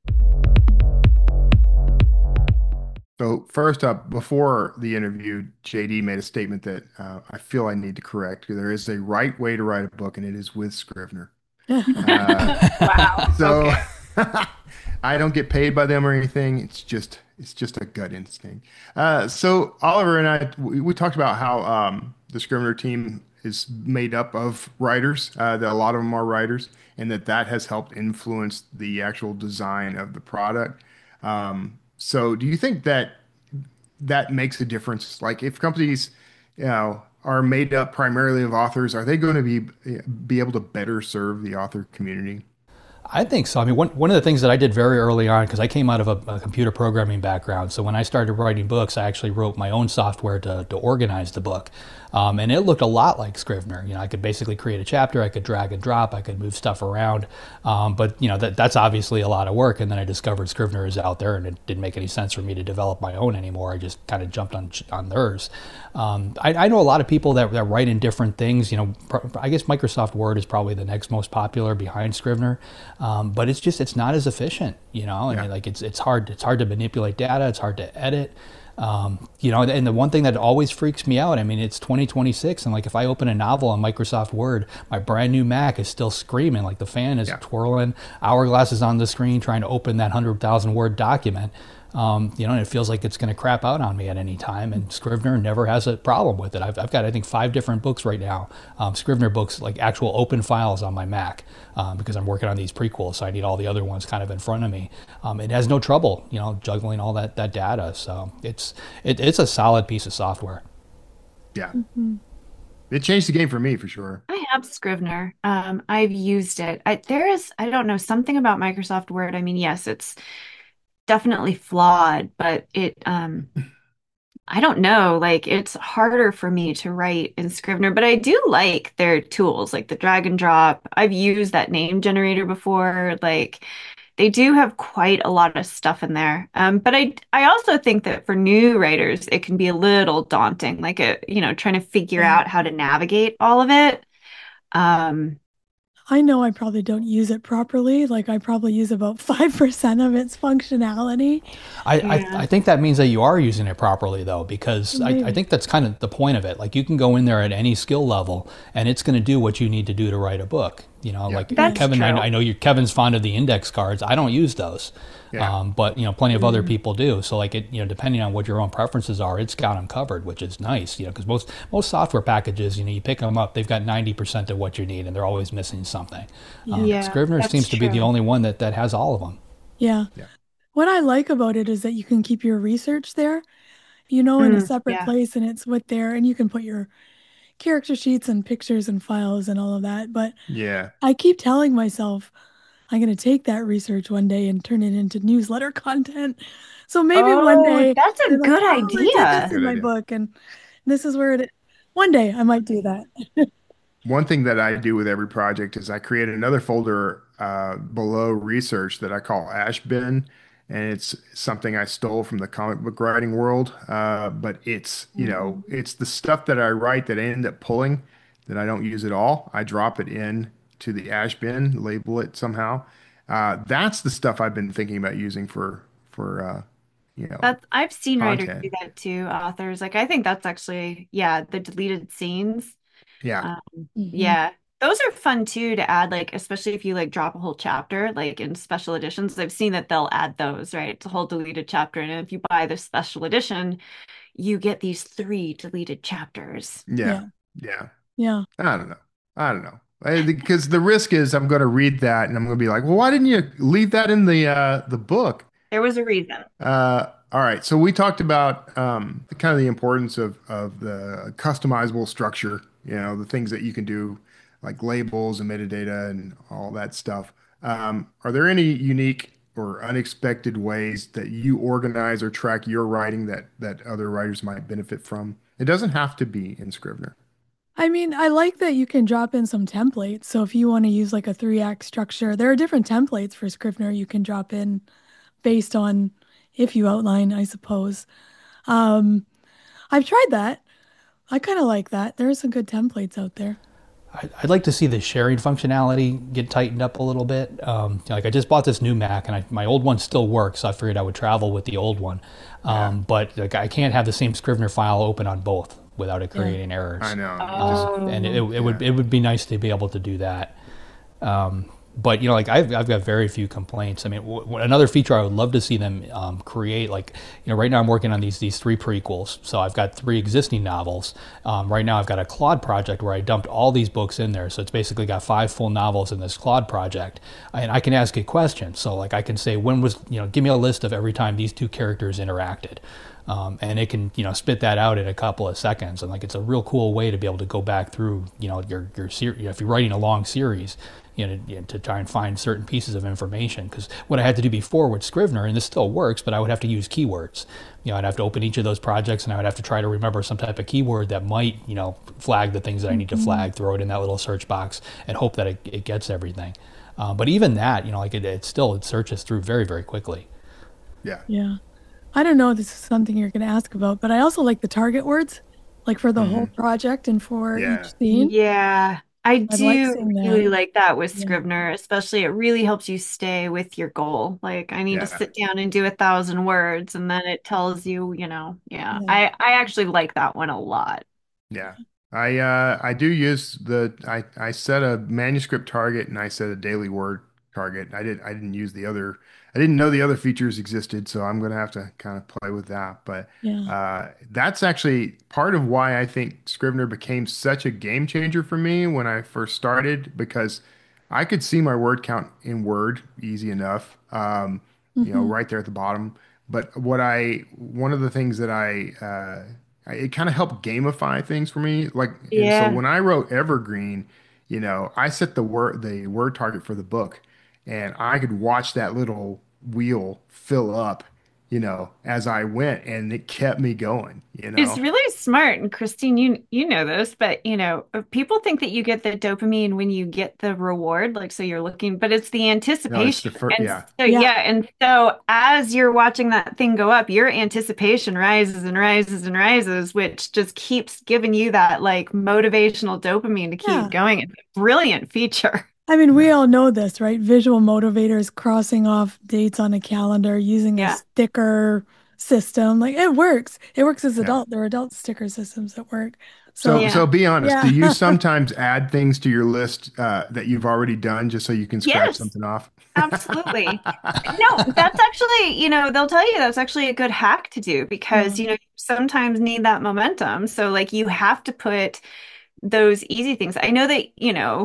So, first up, before the interview, JD made a statement that I feel I need to correct. There is a right way to write a book, and it is with Scrivener. Wow. So Okay. I don't get paid by them or anything. It's just a gut instinct. So Oliver and I we talked about how the Scrivener team is made up of writers. That a lot of them are writers, and that has helped influence the actual design of the product. So do you think that makes a difference? Like if companies, are made up primarily of authors, are they going to be able to better serve the author community? I think so. I mean, one of the things that I did very early on, because I came out of a computer programming background, so when I started writing books, I actually wrote my own software to organize the book. And it looked a lot like Scrivener. You know, I could basically create a chapter, I could drag and drop, I could move stuff around. But, you know, that's obviously a lot of work. And then I discovered Scrivener is out there, and it didn't make any sense for me to develop my own anymore. I just kind of jumped on theirs. I know a lot of people that write in different things. You know, I guess Microsoft Word is probably the next most popular behind Scrivener. But it's not as efficient, you know. I mean, like it's hard to manipulate data. It's hard to edit. You know, and the one thing that always freaks me out, I mean, it's 2026, and like if I open a novel on Microsoft Word, my brand new Mac is still screaming, like the fan is twirling, hourglass is on the screen trying to open that 100,000 word document. You know, and it feels like it's going to crap out on me at any time. And Scrivener never has a problem with it. I've got, I think, 5 different books right now, Scrivener books, like actual open files on my Mac, because I'm working on these prequels, so I need all the other ones kind of in front of me. It has no trouble, you know, juggling all that data. So it's a solid piece of software. Yeah. Mm-hmm. It changed the game for me, for sure. I have Scrivener. I've used it. There is, I don't know, something about Microsoft Word. I mean, yes, it's definitely flawed, but I don't know, like it's harder for me to write in Scrivener, but I do like their tools, like the drag and drop. I've used that name generator before. Like they do have quite a lot of stuff in there. But I also think that for new writers, it can be a little daunting, like trying to figure out how to navigate all of it. I know I probably don't use it properly. Like I probably use about 5% of its functionality. I think that means that you are using it properly, though, because I think that's kind of the point of it. Like you can go in there at any skill level, and it's going to do what you need to do to write a book. You know, like That's Kevin, true. I know Kevin's fond of the index cards. I don't use those, but you know, plenty of other people do. So like it, you know, depending on what your own preferences are, it's got them covered, which is nice. You know, because most software packages, you know, you pick them up, they've got 90% of what you need, and they're always missing something. Scrivener seems to be the only one that has all of them. Yeah. What I like about it is that you can keep your research there, you know, in a separate place, and it's with there, and you can put your character sheets and pictures and files and all of that. But I keep telling myself I'm going to take that research one day and turn it into newsletter content. So maybe one day that's a good I did idea. this in my book, and this is where it is. One day I might do that. One thing that I do with every project is I create another folder below research that I call Ash Bin, and it's something I stole from the comic book writing world. But it's, you know, it's the stuff that I write that I end up pulling that I don't use at all. I drop it in to the Ash Bin, label it somehow. That's the stuff I've been thinking about using for you know, I've seen writers content. do that too, authors. Like I think that's actually, the deleted scenes. Yeah. Yeah. Those are fun too to add, like, especially if you like drop a whole chapter, like in special editions. I've seen that they'll add those, right? It's a whole deleted chapter. And if you buy the special edition, you get these 3 deleted chapters. Yeah. Yeah. I don't know. Because the risk is I'm going to read that and I'm going to be like, well, why didn't you leave that in the book? There was a reason. All right. So we talked about kind of the importance of the customizable structure, you know, the things that you can do like labels and metadata and all that stuff. Are there any unique or unexpected ways that you organize or track your writing that other writers might benefit from? It doesn't have to be in Scrivener. I mean, I like that you can drop in some templates. So if you want to use like a 3-act structure, there are different templates for Scrivener you can drop in based on if you outline, I suppose. I've tried that. I kind of like that. There are some good templates out there. I'd like to see the sharing functionality get tightened up a little bit. Like I just bought this new Mac, and my old one still works, so I figured I would travel with the old one. But like I can't have the same Scrivener file open on both without it creating errors. I know. And it would be nice to be able to do that. But you know, like I've got very few complaints. I mean, another feature I would love to see them create, like, you know, right now I'm working on these 3 prequels. So I've got 3 existing novels. Right now I've got a Claude project where I dumped all these books in there. So it's basically got 5 full novels in this Claude project, and I can ask it questions. So like I can say, give me a list of every time these 2 characters interacted. and it can spit that out in a couple of seconds, and like it's a real cool way to be able to go back through your series. If you're writing a long series, to try and find certain pieces of information. Because what I had to do before with Scrivener, and this still works, but I would have to use keywords. I'd have to open each of those projects, and I would have to try to remember some type of keyword that might flag the things that I need to flag, throw it in that little search box, and hope that it gets everything. But even that, it searches through very, very quickly. Yeah. Yeah. I don't know if this is something you're going to ask about, but I also like the target words, like for the whole project and for each scene. Yeah, I I'd like do seeing that. really like that with Yeah. Scrivener, especially it really helps you stay with your goal. Like I need to Yeah. sit down and do 1,000 words, and then it tells you, yeah. Yeah. I actually like that one a lot. Yeah. I do use I set a manuscript target and I set a daily word target. I didn't use the other I didn't know the other features existed, so I'm gonna have to kind of play with that. But Yeah. that's actually part of why I think Scrivener became such a game changer for me when I first started, because I could see my word count in Word easy enough, Mhm. right there at the bottom. But one of the things that it kind of helped gamify things for me. Like, and so Yeah. when I wrote Evergreen, I set the word target for the book, and I could watch that little wheel fill up, as I went, and it kept me going. It's really smart. And Christine, you know this, but people think that you get the dopamine when you get the reward, like so you're looking, but it's the No, it's the anticipation. first, And yeah, so Yeah. and so as you're watching that thing go up, your anticipation rises and rises and rises, which just keeps giving you that like motivational dopamine to Yeah. keep going. It's a brilliant feature. I mean, we yeah, all know this, right? Visual motivators, crossing off dates on a calendar, using a Yeah. sticker system. Like it works. It works as yeah. adult. There are adult sticker systems that work. So, So, Yeah. so be honest. Do yeah. you sometimes add things to your list that you've already done just so you can scratch Yes. something off? Absolutely. No, that's actually, they'll tell you that's actually a good hack to do because, Yeah. you sometimes need that momentum. So, like, you have to put those easy things. I know that,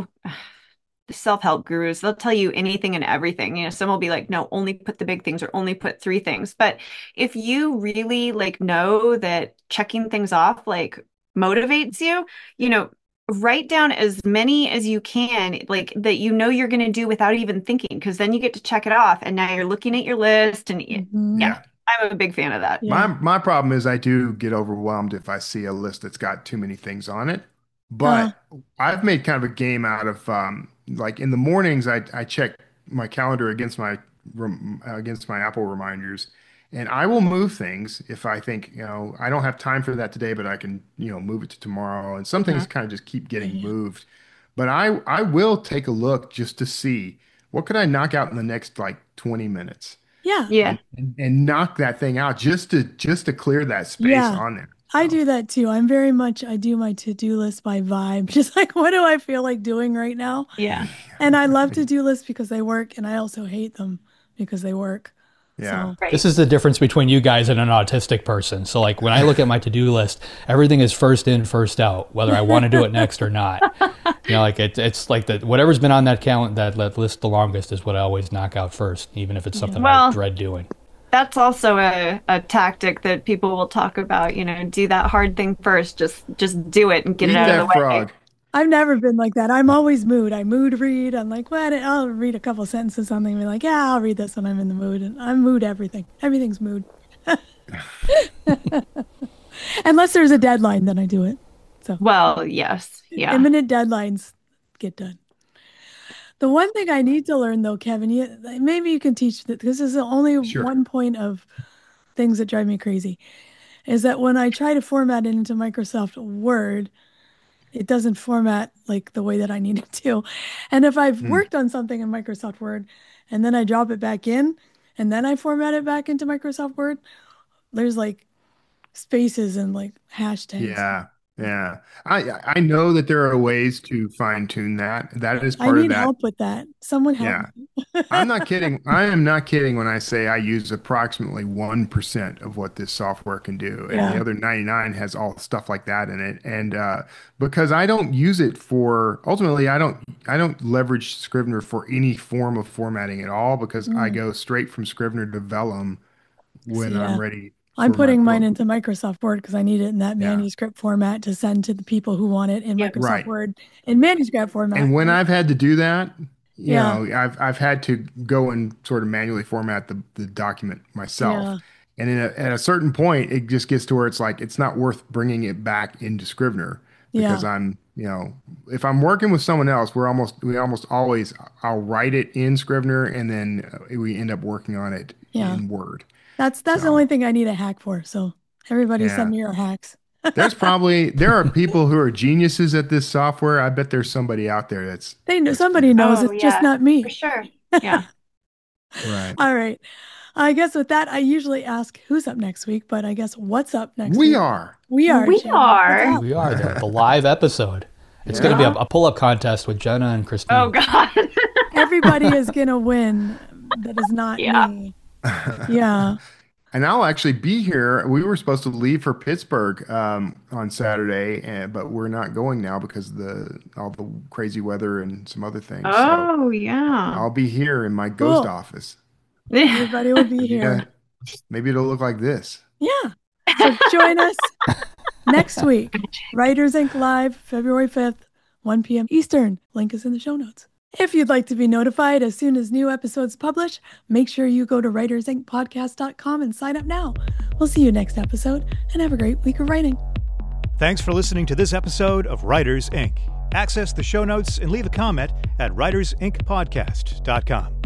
self-help gurus, they'll tell you anything and everything. Some will be like, no, only put the big things or only put 3 things. But if you really like know that checking things off like motivates you, you know, write down as many as you can, like that you're going to do without even thinking, because then you get to check it off and now you're looking at your list and Mhm. yeah, Yeah. I'm a big fan of that. Yeah. My problem is I do get overwhelmed if I see a list that's got too many things on it. Uh, But I've made kind of a game out of like in the mornings I check my calendar against my Apple reminders, and I will move things if I think, I don't have time for that today, but I can, move it to tomorrow. And some things Mhm. kind of just keep getting yeah. moved. But I will take a look just to see what could I knock out in the next like 20 minutes Yeah. Yeah. and knock that thing out just to clear that space Yeah. on there. I So, do that too. I do my to-do list by vibe. Just like, what do I feel like doing right now? Yeah. And I love to-do lists because they work, and I also hate them because they work. yeah. So, This Right. is the difference between you guys and an autistic person. So, like, when I look at my to-do list, everything is first in, first out, whether I want to do it next or not. Like it's like whatever's been on that list the longest is what I always knock out first, even if it's something I Well, dread doing. that's also a tactic that people will talk about, do that hard thing first. Just do it and get it Eat out of the that way. frog. I've never been like that. I'm always mood. I mood read. I'm like, what? I'll read a couple sentences, something, and be like, yeah, I'll read this when I'm in the mood. And I'm mood everything. Everything's mood. Unless there's a deadline, then I do it. So Well, yes. Yeah. imminent deadlines get done. The one thing I need to learn, though, Kevin, maybe you can teach that, because this is the only Sure. one point of things that drive me crazy, is that when I try to format it into Microsoft Word, it doesn't format like the way that I need it to. And if I've Hmm. worked on something in Microsoft Word and then I drop it back in and then I format it back into Microsoft Word, there's like spaces and like hashtags. Yeah. Yeah. I know that there are ways to fine tune that. That is I part of need that. help with that. Someone help Yeah. me. I'm not kidding. I am not kidding when I say I use approximately 1% of what this software can do. And Yeah. the other 99 has all stuff like that in it. And because I don't use it for ultimately I don't leverage Scrivener for any form of formatting at all, because I Mm. go straight from Scrivener to Vellum when I'm Yeah. ready I'm for my putting mine book. into Microsoft Word because I need it in that Yeah. manuscript format to send to the people who want it in Yep. Microsoft Right. Word in manuscript format. And when I've had to do that, you Yeah. know, I've had to go and sort of manually format the document myself. Yeah. And at a certain point, it just gets to where it's like it's not worth bringing it back into Scrivener because Yeah. I'm, you know, if I'm working with someone else, we almost always I'll write it in Scrivener and then we end up working on it Yeah. in Word. That's the So, only thing I need a hack for. So everybody Yeah. send me your hacks. there are people who are geniuses at this software. I bet there's somebody out there that's They know that's somebody knows. Oh, It's just yeah, not me. for sure. Yeah. right. All right. I guess with that, I usually ask who's up next week, but I guess what's up next We week? are. We are. We Jenna. are. What's up? We are the live episode. It's going to be a pull-up contest with Jenna and Christine. Oh God. Everybody is going to win. That is not Yeah. me. Yeah. And I'll actually be here. We were supposed to leave for Pittsburgh on Saturday, but we're not going now because of all the crazy weather and some other things. So Oh yeah. I'll be here in my ghost Cool. office. Everybody will be here. Maybe it'll look like this. Yeah. So join us next week. Writers Inc. Live, February 5th, 1 p.m. Eastern. Link is in the show notes. If you'd like to be notified as soon as new episodes publish, make sure you go to writersincpodcast.com and sign up now. We'll see you next episode and have a great week of writing. Thanks for listening to this episode of Writers Inc. Access the show notes and leave a comment at writersincpodcast.com.